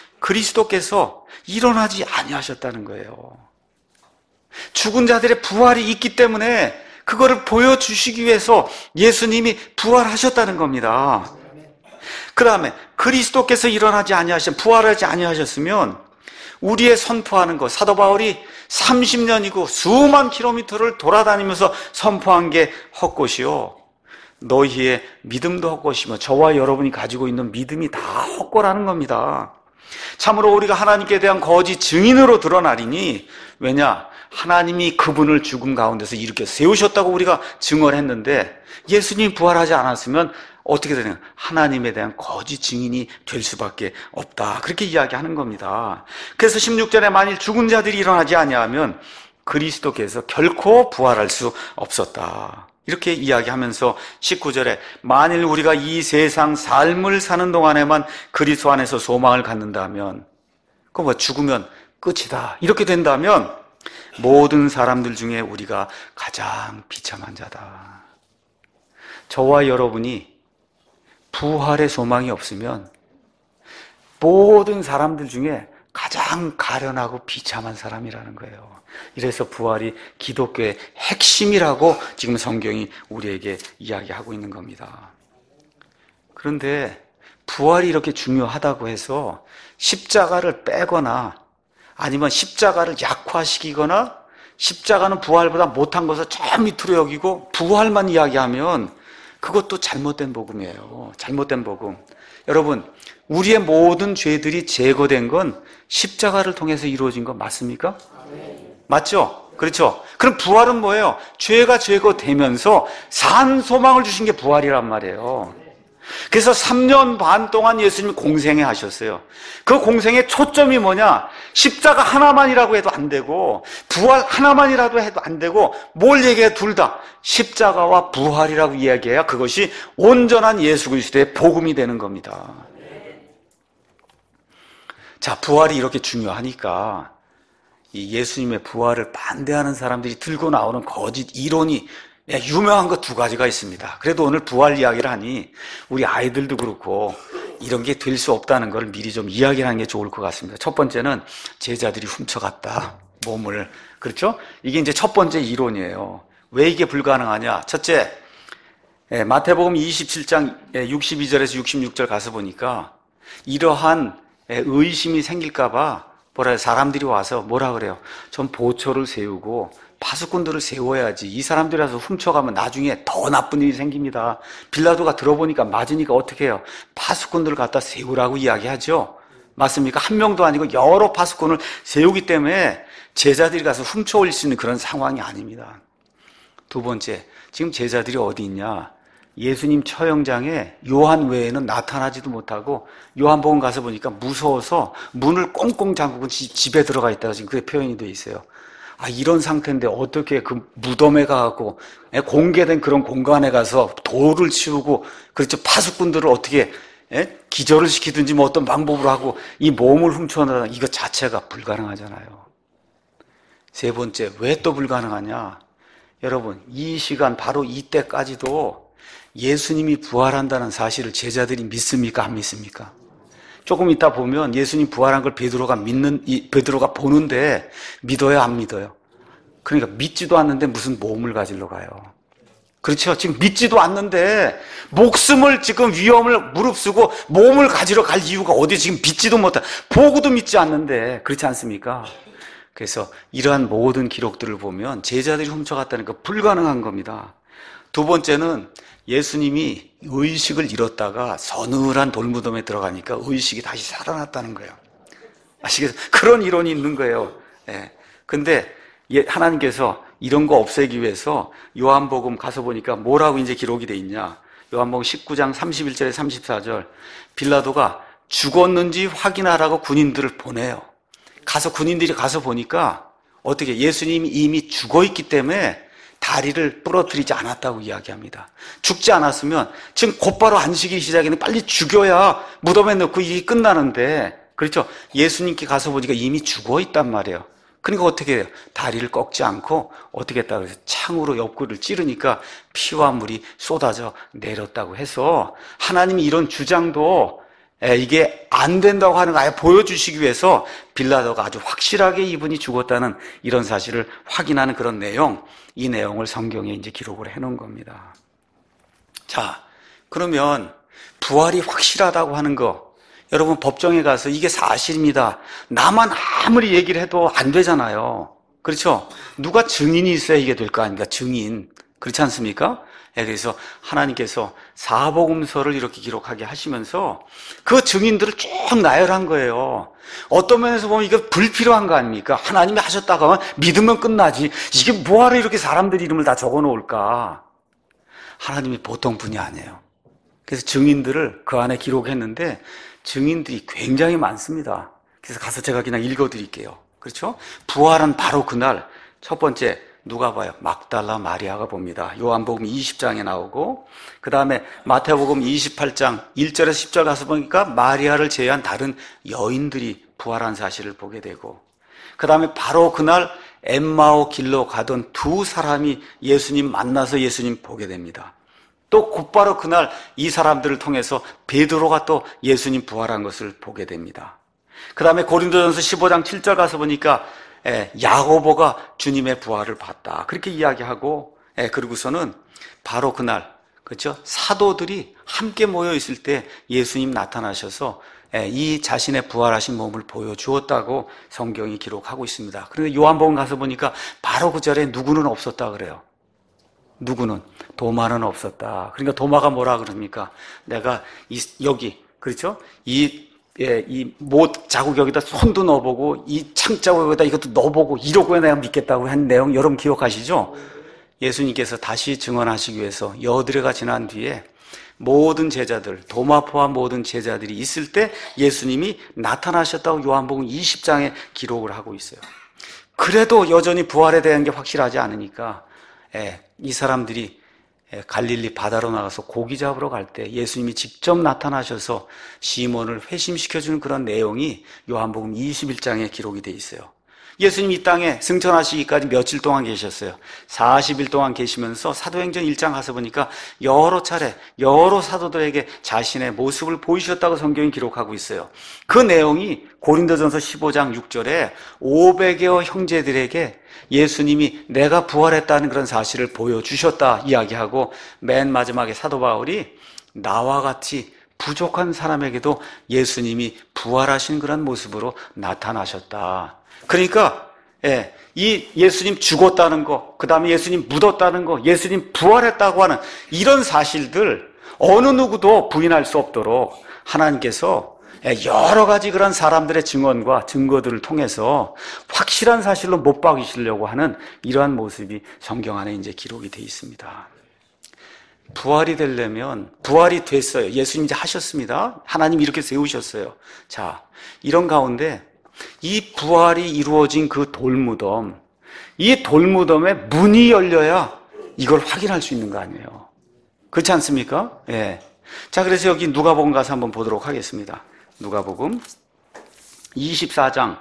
S1: 그리스도께서 일어나지 아니하셨다는 거예요. 죽은 자들의 부활이 있기 때문에 그거를 보여주시기 위해서 예수님이 부활하셨다는 겁니다. 그 다음에 그리스도께서 일어나지 아니하셨, 부활하지 아니하셨으면 우리의 선포하는 것, 사도 바울이 30년이고 수만 킬로미터를 돌아다니면서 선포한 게 헛것이요 너희의 믿음도 헛것이며 저와 여러분이 가지고 있는 믿음이 다 헛거라는 겁니다. 참으로 우리가 하나님께 대한 거짓 증인으로 드러나리니 왜냐? 하나님이 그분을 죽음 가운데서 일으켜 세우셨다고 우리가 증언했는데 예수님이 부활하지 않았으면 어떻게 되냐? 하나님에 대한 거짓 증인이 될 수밖에 없다. 그렇게 이야기하는 겁니다. 그래서 16절에 만일 죽은 자들이 일어나지 아니하면 그리스도께서 결코 부활할 수 없었다. 이렇게 이야기하면서 19절에 만일 우리가 이 세상 삶을 사는 동안에만 그리스도 안에서 소망을 갖는다면 그 뭐 죽으면 끝이다. 이렇게 된다면 모든 사람들 중에 우리가 가장 비참한 자다. 저와 여러분이 부활의 소망이 없으면 모든 사람들 중에 가장 가련하고 비참한 사람이라는 거예요. 이래서 부활이 기독교의 핵심이라고 지금 성경이 우리에게 이야기하고 있는 겁니다. 그런데 부활이 이렇게 중요하다고 해서 십자가를 빼거나 아니면 십자가를 약화시키거나 십자가는 부활보다 못한 것을 저 밑으로 여기고 부활만 이야기하면 그것도 잘못된 복음이에요. 잘못된 복음. 여러분, 우리의 모든 죄들이 제거된 건 십자가를 통해서 이루어진 건 맞습니까? 맞죠? 그렇죠? 그럼 부활은 뭐예요? 죄가 제거되면서 산 소망을 주신 게 부활이란 말이에요. 그래서 3년 반 동안 예수님이 공생애 하셨어요. 그 공생의 초점이 뭐냐? 십자가 하나만이라고 해도 안 되고 부활 하나만이라도 해도 안 되고 뭘 얘기해? 둘 다 십자가와 부활이라고 이야기해야 그것이 온전한 예수 그리스도의 복음이 되는 겁니다. 자, 부활이 이렇게 중요하니까 이 예수님의 부활을 반대하는 사람들이 들고 나오는 거짓 이론이 유명한 거 두 가지가 있습니다. 그래도 오늘 부활 이야기를 하니 우리 아이들도 그렇고 이런 게 될 수 없다는 걸 미리 좀 이야기하는 게 좋을 것 같습니다. 첫 번째는 제자들이 훔쳐갔다. 몸을. 그렇죠? 이게 이제 첫 번째 이론이에요. 왜 이게 불가능하냐? 첫째, 마태복음 27장 62절에서 66절 가서 보니까 이러한 의심이 생길까봐 사람들이 와서 뭐라 그래요? 전 보초를 세우고 파수꾼들을 세워야지. 이 사람들이 와서 훔쳐가면 나중에 더 나쁜 일이 생깁니다. 빌라도가 들어보니까 맞으니까 어떻게 해요? 파수꾼들을 갖다 세우라고 이야기하죠. 맞습니까? 한 명도 아니고 여러 파수꾼을 세우기 때문에 제자들이 가서 훔쳐올 수 있는 그런 상황이 아닙니다. 두 번째, 지금 제자들이 어디 있냐? 예수님 처형장에 요한 외에는 나타나지도 못하고 요한복음 가서 보니까 무서워서 문을 꽁꽁 잠그고 집에 들어가 있다가 지금 그게 표현이 되어 있어요. 이런 상태인데 어떻게 그 무덤에 가고 공개된 그런 공간에 가서 돌을 치우고 그렇죠. 파수꾼들을 어떻게 기절을 시키든지 뭐 어떤 방법으로 하고 이 몸을 훔쳐내다 이거 자체가 불가능하잖아요. 세 번째, 왜 또 불가능하냐? 여러분, 이 시간 바로 이때까지도 예수님이 부활한다는 사실을 제자들이 믿습니까? 안 믿습니까? 조금 이따 보면 예수님 부활한 걸 베드로가 보는데 믿어요? 안 믿어요? 그러니까 믿지도 않는데 무슨 몸을 가지러 가요. 그렇죠? 지금 믿지도 않는데 목숨을 지금 위험을 무릅쓰고 몸을 가지러 갈 이유가 어디 지금 믿지도 못해. 보고도 믿지 않는데 그렇지 않습니까? 그래서 이러한 모든 기록들을 보면 제자들이 훔쳐갔다는 거 불가능한 겁니다. 두 번째는 예수님이 의식을 잃었다가 서늘한 돌무덤에 들어가니까 의식이 다시 살아났다는 거예요. 아시겠어요? 그런 이론이 있는 거예요. 근데 하나님께서 이런 거 없애기 위해서 요한복음 가서 보니까 뭐라고 이제 기록이 돼 있냐? 요한복음 19장 31절에 34절. 빌라도가 죽었는지 확인하라고 군인들을 보내요. 군인들이 가서 보니까 어떻게 예수님이 이미 죽어 있기 때문에 다리를 부러뜨리지 않았다고 이야기합니다. 죽지 않았으면 지금 곧바로 안식일 시작에는 빨리 죽여야 무덤에 넣고 일이 끝나는데, 그렇죠? 예수님께 가서 보니까 이미 죽어 있단 말이에요. 그러니까 어떻게 해요? 다리를 꺾지 않고 어떻게 했다고 해서 창으로 옆구리를 찌르니까 피와 물이 쏟아져 내렸다고 해서 하나님이 이런 주장도 이게 안 된다고 하는 거 아예 보여주시기 위해서 빌라도가 아주 확실하게 이분이 죽었다는 이런 사실을 확인하는 그런 내용, 이 내용을 성경에 이제 기록을 해놓은 겁니다. 자, 그러면 부활이 확실하다고 하는 거, 여러분 법정에 가서 이게 사실입니다. 나만 아무리 얘기를 해도 안 되잖아요. 그렇죠? 누가 증인이 있어야 이게 될 거 아닙니까? 증인. 그렇지 않습니까? 그래서 하나님께서 사복음서를 이렇게 기록하게 하시면서 그 증인들을 쭉 나열한 거예요. 어떤 면에서 보면 이거 불필요한 거 아닙니까? 하나님이 하셨다고 하면 믿으면 끝나지. 이게 뭐하러 이렇게 사람들 이름을 다 적어 놓을까? 하나님이 보통 분이 아니에요. 그래서 증인들을 그 안에 기록했는데 증인들이 굉장히 많습니다. 그래서 가서 제가 그냥 읽어 드릴게요. 그렇죠? 부활은 바로 그날 첫 번째 누가 봐요? 막달라 마리아가 봅니다. 요한복음 20장에 나오고, 그 다음에 마태복음 28장 1절에서 10절 가서 보니까 마리아를 제외한 다른 여인들이 부활한 사실을 보게 되고, 그 다음에 바로 그날 엠마오 길로 가던 두 사람이 예수님 만나서 예수님 보게 됩니다. 또 곧바로 그날 이 사람들을 통해서 베드로가 또 예수님 부활한 것을 보게 됩니다. 그 다음에 고린도전서 15장 7절 가서 보니까 야고보가 주님의 부활을 봤다. 그렇게 이야기하고, 그리고서는 바로 그날, 그렇죠? 사도들이 함께 모여 있을 때 예수님 나타나셔서 이 자신의 부활하신 몸을 보여주었다고 성경이 기록하고 있습니다. 그런데 요한복음 가서 보니까 바로 그 자리에 누구는 없었다 그래요. 누구는? 도마는 없었다. 그러니까 도마가 뭐라 그럽니까? 내가 여기, 그렇죠? 이 못 자국 여기다 손도 넣어보고 이 창자국 여기다 이것도 넣어보고 이러고 내가 믿겠다고 한 내용 여러분 기억하시죠? 예수님께서 다시 증언하시기 위해서 여드레가 지난 뒤에 모든 제자들, 도마 포함 모든 제자들이 있을 때 예수님이 나타나셨다고 요한복음 20장에 기록을 하고 있어요. 그래도 여전히 부활에 대한 게 확실하지 않으니까 이 사람들이 갈릴리 바다로 나가서 고기 잡으러 갈 때 예수님이 직접 나타나셔서 시몬을 회심시켜주는 그런 내용이 요한복음 21장에 기록이 돼 있어요. 예수님 이 땅에 승천하시기까지 며칠 동안 계셨어요. 40일 동안 계시면서 사도행전 1장 가서 보니까 여러 차례 여러 사도들에게 자신의 모습을 보이셨다고 성경이 기록하고 있어요. 그 내용이 고린도전서 15장 6절에 500여 형제들에게 예수님이 내가 부활했다는 그런 사실을 보여주셨다 이야기하고, 맨 마지막에 사도 바울이 나와 같이 부족한 사람에게도 예수님이 부활하신 그런 모습으로 나타나셨다. 그러니까 이 예수님 죽었다는 거, 그 다음에 예수님 묻었다는 거, 예수님 부활했다고 하는 이런 사실들 어느 누구도 부인할 수 없도록 하나님께서 여러 가지 그런 사람들의 증언과 증거들을 통해서 확실한 사실로 못 박이시려고 하는 이러한 모습이 성경 안에 이제 기록이 되어 있습니다. 부활이 되려면, 부활이 됐어요. 예수님 이제 하셨습니다. 하나님 이렇게 세우셨어요. 자, 이런 가운데 이 부활이 이루어진 그 돌무덤, 이 돌무덤에 문이 열려야 이걸 확인할 수 있는 거 아니에요. 그렇지 않습니까? 예. 자, 그래서 여기 누가복음 가서 한번 보도록 하겠습니다. 누가복음 24장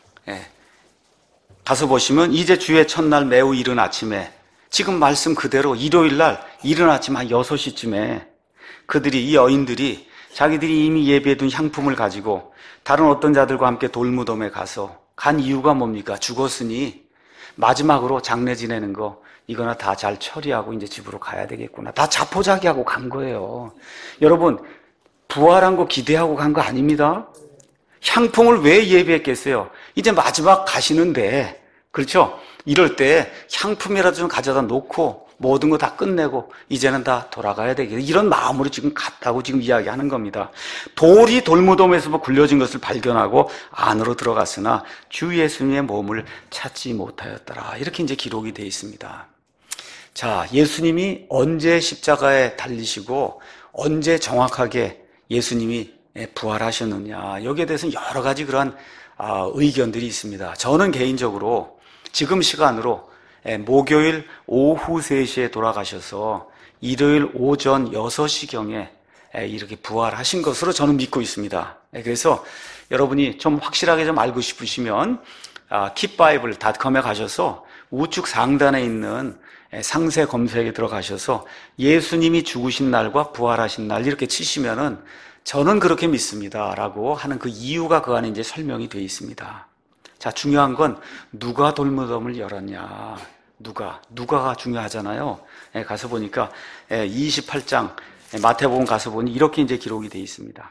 S1: 가서 보시면, 이제 주의 첫날 매우 이른 아침에, 지금 말씀 그대로 일요일날 이른 아침 한 6시쯤에 그들이, 이 여인들이 자기들이 이미 예비해둔 향품을 가지고 다른 어떤 자들과 함께 돌무덤에 가서, 간 이유가 뭡니까? 죽었으니 마지막으로 장례 지내는 거 이거나 다 잘 처리하고 이제 집으로 가야 되겠구나. 다 자포자기하고 간 거예요. 여러분, 부활한 거 기대하고 간 거 아닙니다. 향품을 왜 예비했겠어요? 이제 마지막 가시는데, 그렇죠? 이럴 때 향품이라도 좀 가져다 놓고 모든 거 다 끝내고 이제는 다 돌아가야 되겠다, 이런 마음으로 지금 갔다고 지금 이야기하는 겁니다. 돌이 돌무덤에서 굴려진 것을 발견하고 안으로 들어갔으나 주 예수님의 몸을 찾지 못하였더라, 이렇게 이제 기록이 되어 있습니다. 자, 예수님이 언제 십자가에 달리시고 언제 정확하게 예수님이 부활하셨느냐, 여기에 대해서는 여러 가지 그런 의견들이 있습니다. 저는 개인적으로 지금 시간으로 목요일 오후 3시에 돌아가셔서 일요일 오전 6시경에 이렇게 부활하신 것으로 저는 믿고 있습니다. 그래서 여러분이 좀 확실하게 좀 알고 싶으시면 keepbible.com에 가셔서 우측 상단에 있는 상세 검색에 들어가셔서 예수님이 죽으신 날과 부활하신 날 이렇게 치시면은 저는 그렇게 믿습니다 라고 하는 그 이유가 그 안에 이제 설명이 되어 있습니다. 자, 중요한 건 누가 돌무덤을 열었냐, 누가가 중요하잖아요. 가서 보니까 28장 마태복음 가서 보니 이렇게 이제 기록이 되어 있습니다.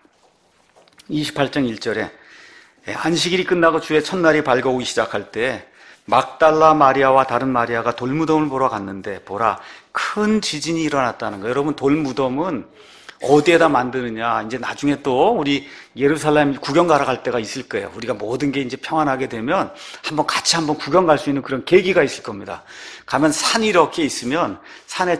S1: 28장 1절에 안식일이 끝나고 주의 첫날이 밝아오기 시작할 때 막달라 마리아와 다른 마리아가 돌무덤을 보러 갔는데 보라, 큰 지진이 일어났다는 거예요. 여러분, 돌무덤은 어디에다 만드느냐, 이제 나중에 또 우리 예루살렘 구경 가러 갈 때가 있을 거예요. 우리가 모든 게 이제 평안하게 되면 같이 한번 구경 갈 수 있는 그런 계기가 있을 겁니다. 가면 산이 이렇게 있으면 산의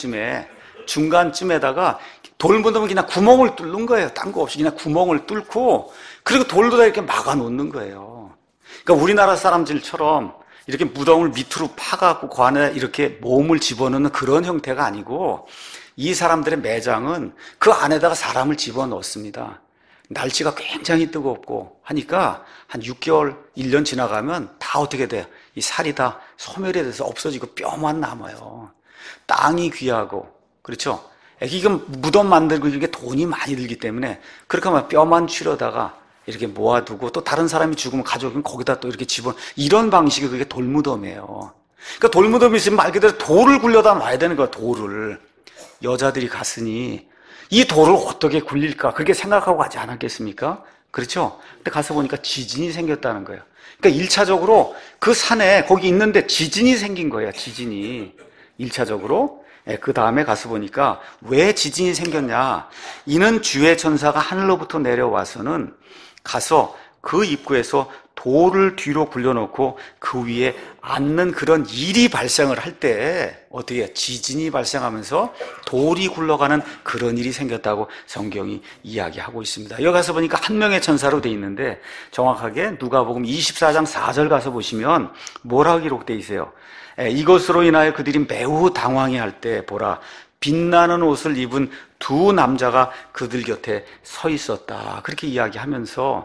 S1: 중간쯤에다가 돌무덤은 그냥 구멍을 뚫는 거예요. 딴 거 없이 그냥 구멍을 뚫고, 그리고 돌도 다 이렇게 막아 놓는 거예요. 그러니까 우리나라 사람들처럼 이렇게 무덤을 밑으로 파갖고 그 안에 이렇게 몸을 집어넣는 그런 형태가 아니고, 이 사람들의 매장은 그 안에다가 사람을 집어넣습니다. 날씨가 굉장히 뜨겁고 하니까 한 6개월, 1년 지나가면 다 어떻게 돼요? 이 살이 다 소멸이 돼서 없어지고 뼈만 남아요. 땅이 귀하고, 그렇죠? 이건 무덤 만들고 이게 돈이 많이 들기 때문에 그렇게 하면 뼈만 추려다가 이렇게 모아두고, 또 다른 사람이 죽으면 가져오면 거기다 또 이렇게 이런 방식이 그게 돌무덤이에요. 그러니까 돌무덤이 있으면 말 그대로 돌을 굴려다 놔야 되는 거야, 돌을. 여자들이 갔으니 이 돌을 어떻게 굴릴까, 그렇게 생각하고 가지 않았겠습니까? 그렇죠? 근데 가서 보니까 지진이 생겼다는 거예요. 그러니까 1차적으로 그 산에 거기 있는데 지진이 생긴 거예요. 지진이 1차적으로. 그 다음에 가서 보니까 왜 지진이 생겼냐, 이는 주의 천사가 하늘로부터 내려와서는 가서 그 입구에서 돌을 뒤로 굴려놓고 그 위에 앉는 그런 일이 발생을 할 때 어떻게 해요? 지진이 발생하면서 돌이 굴러가는 그런 일이 생겼다고 성경이 이야기하고 있습니다. 여기 가서 보니까 한 명의 천사로 돼 있는데, 정확하게 누가복음 24장 4절 가서 보시면 뭐라고 기록되어 있어요? 이것으로 인하여 그들이 매우 당황해할 때 보라, 빛나는 옷을 입은 두 남자가 그들 곁에 서 있었다, 그렇게 이야기하면서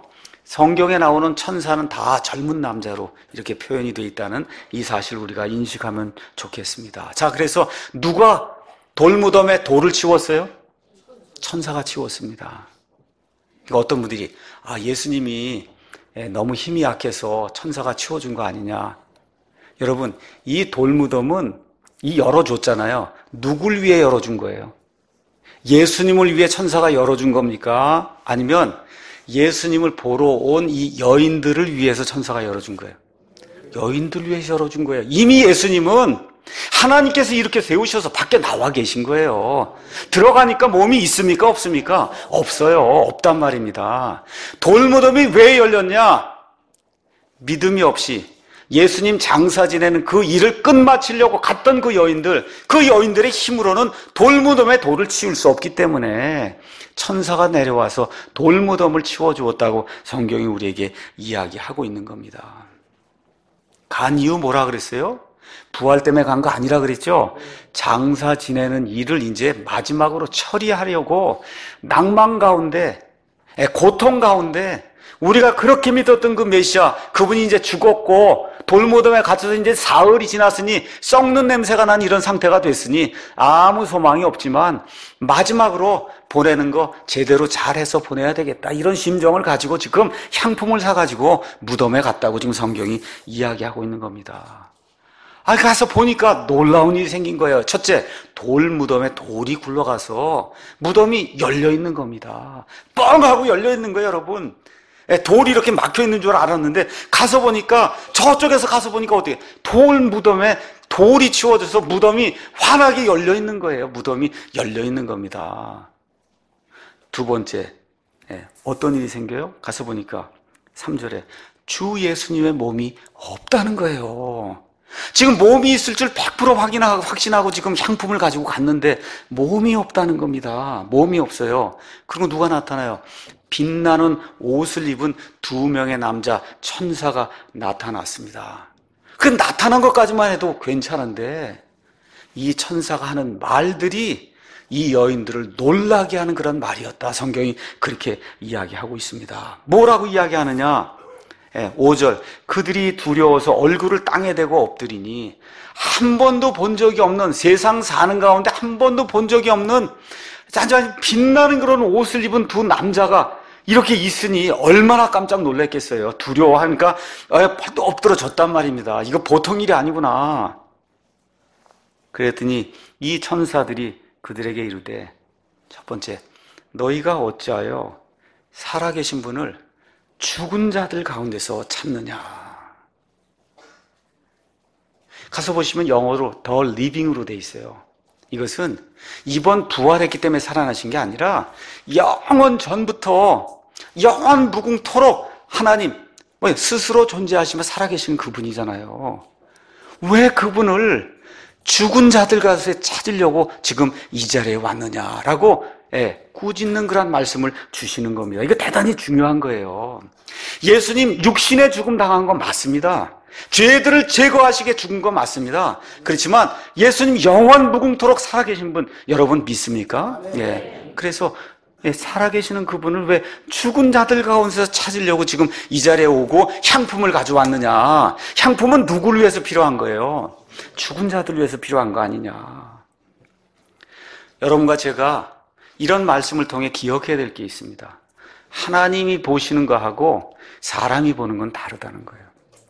S1: 성경에 나오는 천사는 다 젊은 남자로 이렇게 표현이 되어 있다는 이 사실을 우리가 인식하면 좋겠습니다. 자, 그래서 누가 돌무덤에 돌을 치웠어요? 천사가 치웠습니다. 그러니까 어떤 분들이 예수님이 너무 힘이 약해서 천사가 치워준 거 아니냐. 여러분, 이 돌무덤은 열어줬잖아요. 누굴 위해 열어준 거예요? 예수님을 위해 천사가 열어준 겁니까? 아니면 예수님을 보러 온 이 여인들을 위해서 천사가 열어준 거예요? 여인들을 위해서 열어준 거예요. 이미 예수님은 하나님께서 이렇게 세우셔서 밖에 나와 계신 거예요. 들어가니까 몸이 있습니까? 없습니까? 없어요. 없단 말입니다. 돌무덤이 왜 열렸냐? 믿음이 없이 예수님 장사 지내는 그 일을 끝마치려고 갔던 그 여인들의 힘으로는 돌무덤에 돌을 치울 수 없기 때문에 천사가 내려와서 돌무덤을 치워주었다고 성경이 우리에게 이야기하고 있는 겁니다. 간 이유 뭐라 그랬어요? 부활 때문에 간 거 아니라 그랬죠? 장사 지내는 일을 이제 마지막으로 처리하려고 낭만 가운데, 고통 가운데 우리가 그렇게 믿었던 그 메시아, 그분이 이제 죽었고 돌무덤에 갇혀서 이제 사흘이 지났으니 썩는 냄새가 난 이런 상태가 됐으니 아무 소망이 없지만 마지막으로 보내는 거 제대로 잘해서 보내야 되겠다, 이런 심정을 가지고 지금 향품을 사가지고 무덤에 갔다고 지금 성경이 이야기하고 있는 겁니다. 가서 보니까 놀라운 일이 생긴 거예요. 첫째, 돌무덤에 돌이 굴러가서 무덤이 열려있는 겁니다. 뻥하고 열려있는 거예요, 여러분. 돌이 이렇게 막혀있는 줄 알았는데 가서 보니까, 저쪽에서 가서 보니까 어떻게 돌무덤에 돌이 치워져서 무덤이 환하게 열려있는 거예요. 무덤이 열려있는 겁니다. 두 번째, 어떤 일이 생겨요? 가서 보니까 3절에 주 예수님의 몸이 없다는 거예요. 지금 몸이 있을 줄 100% 확신하고 지금 향품을 가지고 갔는데 몸이 없다는 겁니다. 몸이 없어요. 그리고 누가 나타나요? 빛나는 옷을 입은 2명의 남자 천사가 나타났습니다. 그 나타난 것까지만 해도 괜찮은데 이 천사가 하는 말들이 이 여인들을 놀라게 하는 그런 말이었다. 성경이 그렇게 이야기하고 있습니다. 뭐라고 이야기하느냐? 5절, 그들이 두려워서 얼굴을 땅에 대고 엎드리니 한 번도 본 적이 없는, 세상 사는 가운데 한 번도 본 적이 없는 잔잔히 빛나는 그런 옷을 입은 2 남자가 이렇게 있으니 얼마나 깜짝 놀랐겠어요. 두려워하니까 엎드러졌단 말입니다. 이거 보통 일이 아니구나. 그랬더니 이 천사들이 그들에게 이르되, 첫 번째, 너희가 어찌하여 살아계신 분을 죽은 자들 가운데서 찾느냐. 가서 보시면 영어로 더 리빙으로 돼 있어요. 이것은 이번 부활했기 때문에 살아나신 게 아니라 영원 전부터 영원 무궁토록 하나님 스스로 존재하시며 살아계신 그분이잖아요. 왜 그분을 죽은 자들 가운데 찾으려고 지금 이 자리에 왔느냐라고 꾸짖는 그런 말씀을 주시는 겁니다. 이거 대단히 중요한 거예요. 예수님 육신의 죽음 당한 건 맞습니다. 죄들을 제거하시게 죽은 건 맞습니다. 그렇지만 예수님 영원 무궁토록 살아계신 분 여러분 믿습니까? 그래서 살아계시는 그분을 왜 죽은 자들 가운데서 찾으려고 지금 이 자리에 오고 향품을 가져왔느냐. 향품은 누구를 위해서 필요한 거예요? 죽은 자들을 위해서 필요한 거 아니냐. 여러분과 제가 이런 말씀을 통해 기억해야 될 게 있습니다. 하나님이 보시는 거하고 사람이 보는 건 다르다는 거예요.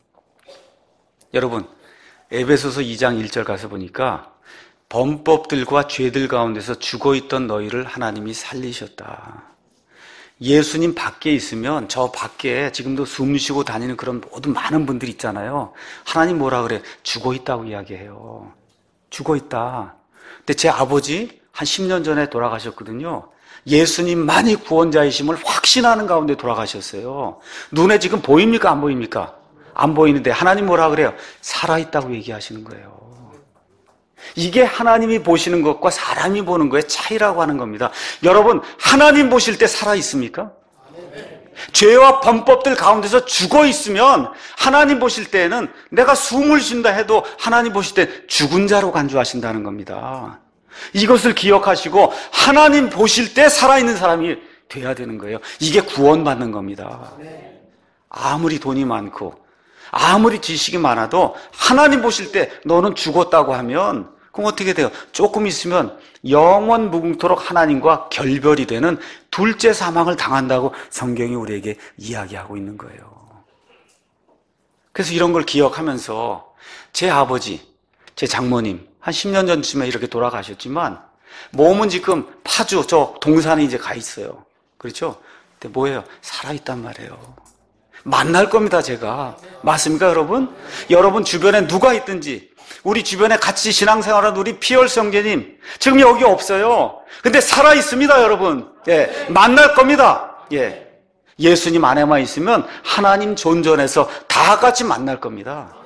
S1: 여러분, 에베소서 2장 1절 가서 보니까 범법들과 죄들 가운데서 죽어있던 너희를 하나님이 살리셨다. 예수님 밖에 있으면 저 밖에 지금도 숨 쉬고 다니는 그런 모든 많은 분들 있잖아요. 하나님 뭐라 그래? 죽어있다고 이야기해요. 죽어있다. 근데 제 아버지 한 10년 전에 돌아가셨거든요. 예수님만이 구원자이심을 확신하는 가운데 돌아가셨어요. 눈에 지금 보입니까? 안 보입니까? 안 보이는데 하나님 뭐라 그래요? 살아있다고 얘기하시는 거예요. 이게 하나님이 보시는 것과 사람이 보는 거의 차이라고 하는 겁니다. 여러분, 하나님 보실 때 살아있습니까? 죄와 범법들 가운데서 죽어있으면 하나님 보실 때에는 내가 숨을 쉰다 해도 하나님 보실 때 죽은 자로 간주하신다는 겁니다. 이것을 기억하시고 하나님 보실 때 살아있는 사람이 돼야 되는 거예요. 이게 구원받는 겁니다. 아무리 돈이 많고 아무리 지식이 많아도 하나님 보실 때 너는 죽었다고 하면 그럼 어떻게 돼요? 조금 있으면 영원 무궁토록 하나님과 결별이 되는 둘째 사망을 당한다고 성경이 우리에게 이야기하고 있는 거예요. 그래서 이런 걸 기억하면서 제 아버지, 제 장모님 한 10년 전쯤에 이렇게 돌아가셨지만 몸은 지금 파주 저 동산에 이제 가 있어요. 그렇죠? 근데 뭐예요? 살아있단 말이에요. 만날 겁니다, 제가. 맞습니까, 여러분? 여러분 주변에 누가 있든지, 우리 주변에 같이 신앙생활하는 우리 피얼 형제님, 지금 여기 없어요. 근데 살아있습니다, 여러분. 예, 만날 겁니다. 예. 예수님 안에만 있으면 하나님 존전에서 다 같이 만날 겁니다.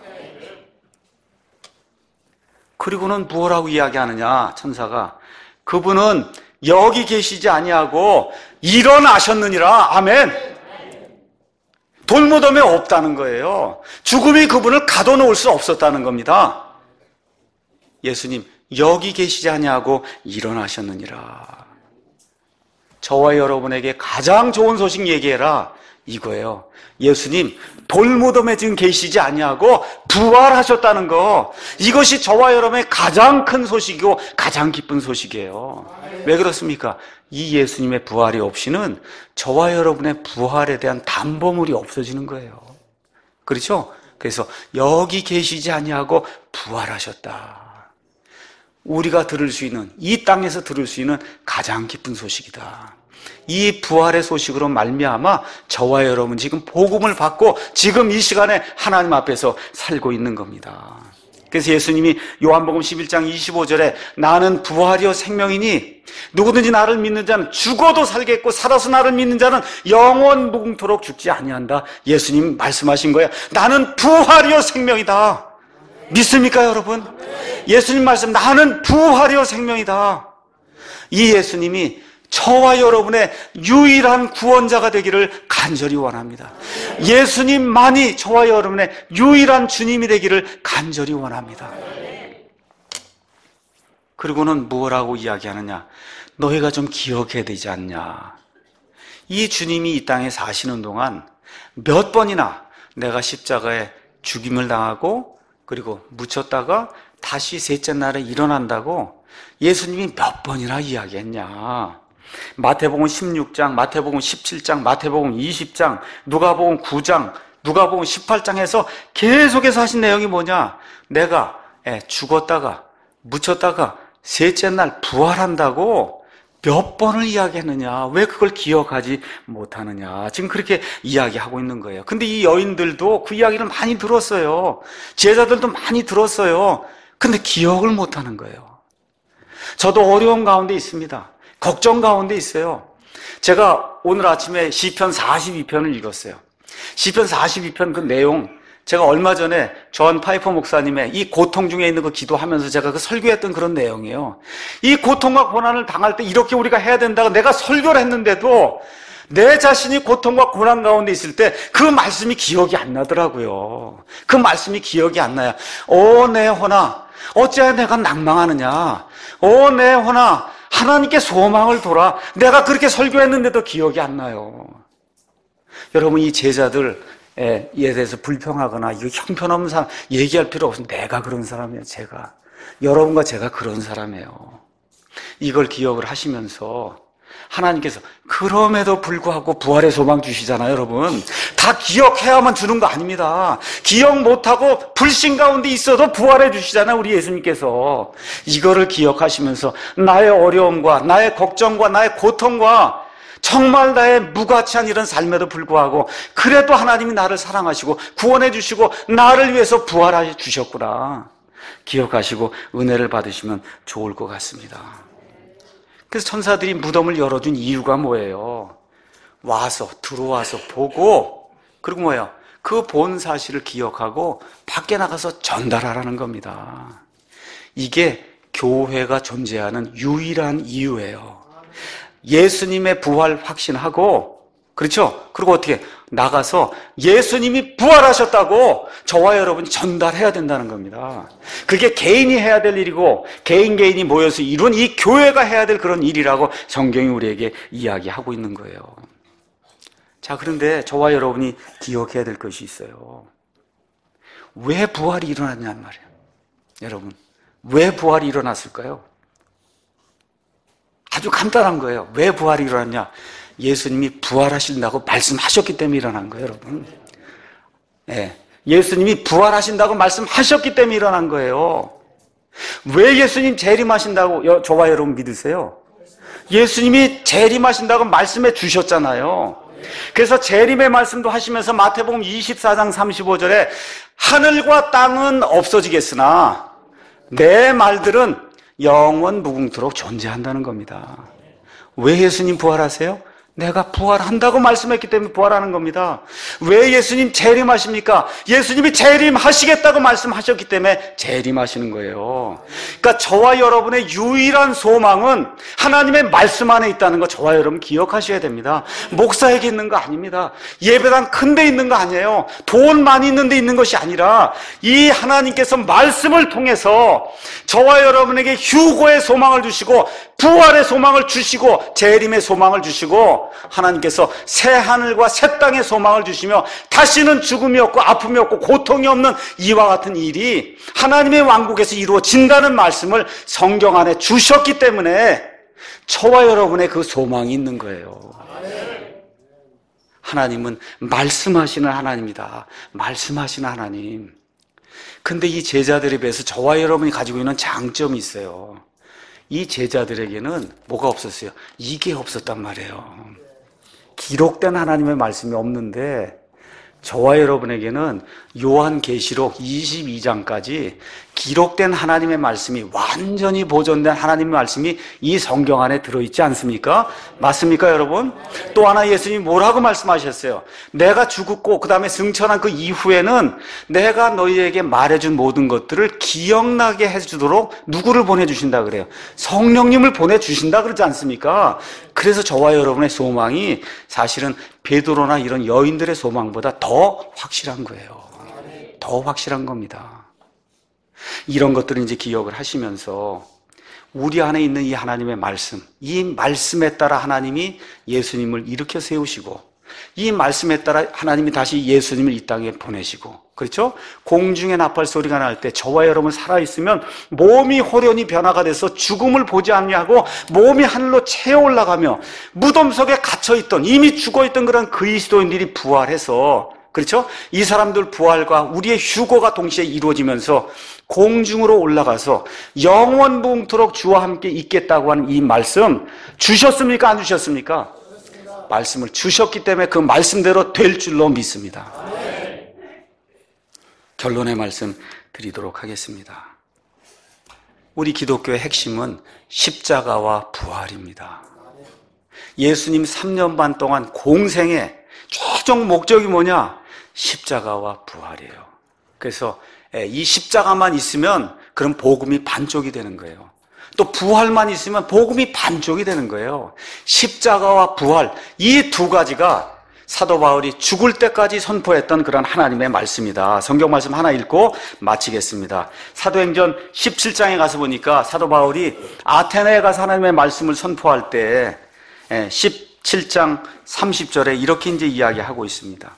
S1: 그리고는 무엇라고 이야기하느냐, 천사가. 그분은 여기 계시지 아니하고 일어나셨느니라. 아멘. 돌무덤에 없다는 거예요. 죽음이 그분을 가둬놓을 수 없었다는 겁니다. 예수님 여기 계시지 아니하고 일어나셨느니라. 저와 여러분에게 가장 좋은 소식 얘기해라 이거예요. 예수님 돌무덤에 지금 계시지 아니하고 부활하셨다는 거, 이것이 저와 여러분의 가장 큰 소식이고 가장 기쁜 소식이에요. 왜 그렇습니까? 이 예수님의 부활이 없이는 저와 여러분의 부활에 대한 담보물이 없어지는 거예요. 그렇죠? 그래서 여기 계시지 아니하고 부활하셨다. 우리가 들을 수 있는, 이 땅에서 들을 수 있는 가장 기쁜 소식이다. 이 부활의 소식으로 말미암아 저와 여러분 지금 복음을 받고 지금 이 시간에 하나님 앞에서 살고 있는 겁니다. 그래서 예수님이 요한복음 11장 25절에 나는 부활이요 생명이니 누구든지 나를 믿는 자는 죽어도 살겠고 살아서 나를 믿는 자는 영원 무궁토록 죽지 아니한다. 예수님 말씀하신 거예요. 나는 부활이요 생명이다. 믿습니까, 여러분? 예수님 말씀, 나는 부활이요 생명이다. 이 예수님이 저와 여러분의 유일한 구원자가 되기를 간절히 원합니다. 예수님만이 저와 여러분의 유일한 주님이 되기를 간절히 원합니다. 그리고는 무엇라고 이야기하느냐? 너희가 좀 기억해야 되지 않냐? 이 주님이 이 땅에 사시는 동안 몇 번이나 내가 십자가에 죽임을 당하고 그리고 묻혔다가 다시 셋째 날에 일어난다고 예수님이 몇 번이나 이야기했냐? 마태복음 16장, 마태복음 17장, 마태복음 20장, 누가복음 9장, 누가복음 18장에서 계속해서 하신 내용이 뭐냐? 내가 죽었다가 묻혔다가 셋째 날 부활한다고 몇 번을 이야기했느냐? 왜 그걸 기억하지 못하느냐? 지금 그렇게 이야기하고 있는 거예요. 근데 이 여인들도 그 이야기를 많이 들었어요. 제자들도 많이 들었어요. 근데 기억을 못하는 거예요. 저도 어려움 가운데 있습니다. 걱정 가운데 있어요. 제가 오늘 아침에 시편 42편을 읽었어요. 시편 42편 그 내용, 제가 얼마 전에 존 파이퍼 목사님의 이 고통 중에 있는 거 기도하면서 제가 그 설교했던 그런 내용이에요. 이 고통과 고난을 당할 때 이렇게 우리가 해야 된다고 내가 설교를 했는데도 내 자신이 고통과 고난 가운데 있을 때 그 말씀이 기억이 안 나더라고요. 그 말씀이 기억이 안 나요. 내 혼아, 어찌하여 내가 낭망하느냐? 내 혼아, 하나님께 소망을 둬라. 내가 그렇게 설교했는데도 기억이 안 나요. 여러분, 이 제자들에 대해서 불평하거나 이거 형편없는 사람 얘기할 필요 없어요. 내가 그런 사람이에요. 제가. 여러분과 제가 그런 사람이에요. 이걸 기억을 하시면서 하나님께서 그럼에도 불구하고 부활의 소망 주시잖아요, 여러분. 다 기억해야만 주는 거 아닙니다. 기억 못하고 불신 가운데 있어도 부활해 주시잖아요, 우리 예수님께서. 이거를 기억하시면서 나의 어려움과 나의 걱정과 나의 고통과 정말 나의 무가치한 이런 삶에도 불구하고 그래도 하나님이 나를 사랑하시고 구원해 주시고 나를 위해서 부활해 주셨구나 기억하시고 은혜를 받으시면 좋을 것 같습니다. 그래서 천사들이 무덤을 열어준 이유가 뭐예요? 들어와서 보고, 그리고 뭐예요? 그 본 사실을 기억하고 밖에 나가서 전달하라는 겁니다. 이게 교회가 존재하는 유일한 이유예요. 예수님의 부활 확신하고, 그렇죠? 그리고 어떻게 나가서 예수님이 부활하셨다고 저와 여러분이 전달해야 된다는 겁니다. 그게 개인이 해야 될 일이고 개인이 모여서 이룬 이 교회가 해야 될 그런 일이라고 성경이 우리에게 이야기하고 있는 거예요. 자, 그런데 저와 여러분이 기억해야 될 것이 있어요. 왜 부활이 일어났냔 말이에요. 여러분, 왜 부활이 일어났을까요? 아주 간단한 거예요. 왜 부활이 일어났냐? 예수님이 부활하신다고 말씀하셨기 때문에 일어난 거예요, 여러분. 네. 예수님이 부활하신다고 말씀하셨기 때문에 일어난 거예요. 왜 예수님 재림하신다고 저와 여러분 믿으세요? 예수님이 재림하신다고 말씀해 주셨잖아요. 그래서 재림의 말씀도 하시면서 마태복음 24장 35절에 하늘과 땅은 없어지겠으나 내 말들은 영원 무궁토록 존재한다는 겁니다. 왜 예수님 부활하세요? 내가 부활한다고 말씀했기 때문에 부활하는 겁니다. 왜 예수님 재림하십니까? 예수님이 재림하시겠다고 말씀하셨기 때문에 재림하시는 거예요. 그러니까 저와 여러분의 유일한 소망은 하나님의 말씀 안에 있다는 거 저와 여러분 기억하셔야 됩니다. 목사에게 있는 거 아닙니다. 예배당 큰 데 있는 거 아니에요. 돈 많이 있는 데 있는 것이 아니라 이 하나님께서 말씀을 통해서 저와 여러분에게 휴고의 소망을 주시고 부활의 소망을 주시고 재림의 소망을 주시고 하나님께서 새 하늘과 새 땅의 소망을 주시며 다시는 죽음이 없고 아픔이 없고 고통이 없는 이와 같은 일이 하나님의 왕국에서 이루어진다는 말씀을 성경 안에 주셨기 때문에 저와 여러분의 그 소망이 있는 거예요. 하나님은 말씀하시는 하나님이다. 말씀하시는 하나님. 근데 이 제자들에 비해서 저와 여러분이 가지고 있는 장점이 있어요. 이 제자들에게는 뭐가 없었어요? 이게 없었단 말이에요. 기록된 하나님의 말씀이 없는데 저와 여러분에게는 요한계시록 22장까지 기록된 하나님의 말씀이 완전히 보존된 하나님의 말씀이 이 성경 안에 들어있지 않습니까? 맞습니까, 여러분? 또 하나 예수님이 뭐라고 말씀하셨어요? 내가 죽었고 그 다음에 승천한 그 이후에는 내가 너희에게 말해준 모든 것들을 기억나게 해주도록 누구를 보내주신다 그래요? 성령님을 보내주신다 그러지 않습니까? 그래서 저와 여러분의 소망이 사실은 베드로나 이런 여인들의 소망보다 더 확실한 거예요. 더 확실한 겁니다. 이런 것들을 이제 기억을 하시면서 우리 안에 있는 이 하나님의 말씀, 이 말씀에 따라 하나님이 예수님을 일으켜 세우시고 이 말씀에 따라 하나님이 다시 예수님을 이 땅에 보내시고, 그렇죠? 공중의 나팔 소리가 날 때 저와 여러분 살아있으면 몸이 호련히 변화가 돼서 죽음을 보지 않냐고 몸이 하늘로 채어 올라가며 무덤 속에 갇혀있던 이미 죽어있던 그런 그리스도인들이 부활해서, 그렇죠? 이 사람들 부활과 우리의 휴거가 동시에 이루어지면서 공중으로 올라가서 영원 무궁토록 주와 함께 있겠다고 하는 이 말씀 주셨습니까? 안 주셨습니까? 말씀을 주셨기 때문에 그 말씀대로 될 줄로 믿습니다. 결론의 말씀 드리도록 하겠습니다. 우리 기독교의 핵심은 십자가와 부활입니다. 예수님 3년 반 동안 공생의 최종 목적이 뭐냐? 십자가와 부활이에요. 그래서 이 십자가만 있으면 그럼 복음이 반쪽이 되는 거예요. 또 부활만 있으면 복음이 반쪽이 되는 거예요. 십자가와 부활, 이 두 가지가 사도 바울이 죽을 때까지 선포했던 그런 하나님의 말씀이다. 성경 말씀 하나 읽고 마치겠습니다. 사도행전 17장에 가서 보니까 사도 바울이 아테네에 가서 하나님의 말씀을 선포할 때 17장 30절에 이렇게 이제 이야기하고 있습니다.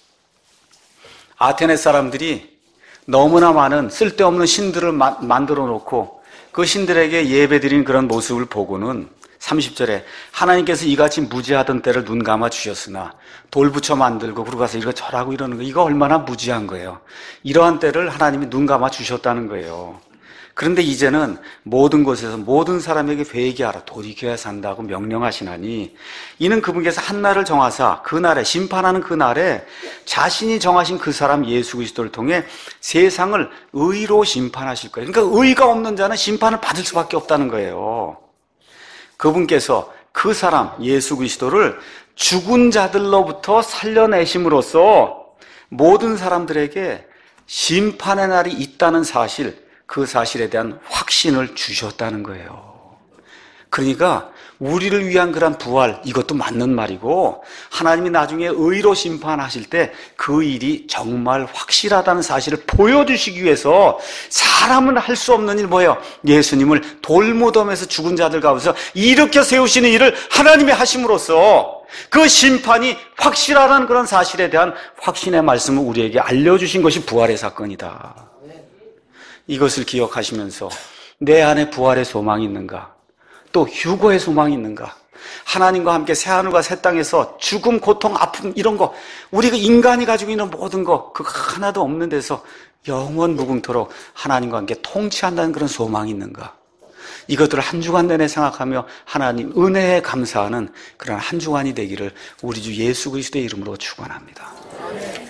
S1: 아테네 사람들이 너무나 많은 쓸데없는 신들을 만들어 놓고 그 신들에게 예배드린 그런 모습을 보고는 30절에 하나님께서 이같이 무지하던 때를 눈 감아 주셨으나 돌 붙여 만들고 그러고 가서 이거 절하고 이러는 거, 이거 얼마나 무지한 거예요. 이러한 때를 하나님이 눈 감아 주셨다는 거예요. 그런데 이제는 모든 곳에서 모든 사람에게 회개하라, 돌이켜야 산다고 명령하시나니 이는 그분께서 한 날을 정하사 그 날에 심판하는 그 날에 자신이 정하신 그 사람 예수 그리스도를 통해 세상을 의로 심판하실 거예요. 그러니까 의가 없는 자는 심판을 받을 수밖에 없다는 거예요. 그분께서 그 사람 예수 그리스도를 죽은 자들로부터 살려내심으로써 모든 사람들에게 심판의 날이 있다는 사실, 그 사실에 대한 확신을 주셨다는 거예요. 그러니까 우리를 위한 그런 부활, 이것도 맞는 말이고 하나님이 나중에 의로 심판하실 때 그 일이 정말 확실하다는 사실을 보여주시기 위해서 사람은 할 수 없는 일 뭐예요? 예수님을 돌무덤에서 죽은 자들 가운데서 일으켜 세우시는 일을 하나님이 하심으로써 그 심판이 확실하다는 그런 사실에 대한 확신의 말씀을 우리에게 알려주신 것이 부활의 사건이다. 이것을 기억하시면서 내 안에 부활의 소망이 있는가? 또 휴거의 소망이 있는가? 하나님과 함께 새하늘과 새 땅에서 죽음, 고통, 아픔 이런 거 우리가 인간이 가지고 있는 모든 거 그거 하나도 없는 데서 영원 무궁토록 하나님과 함께 통치한다는 그런 소망이 있는가? 이것들을 한 주간 내내 생각하며 하나님 은혜에 감사하는 그런 한 주간이 되기를 우리 주 예수 그리스도의 이름으로 축원합니다.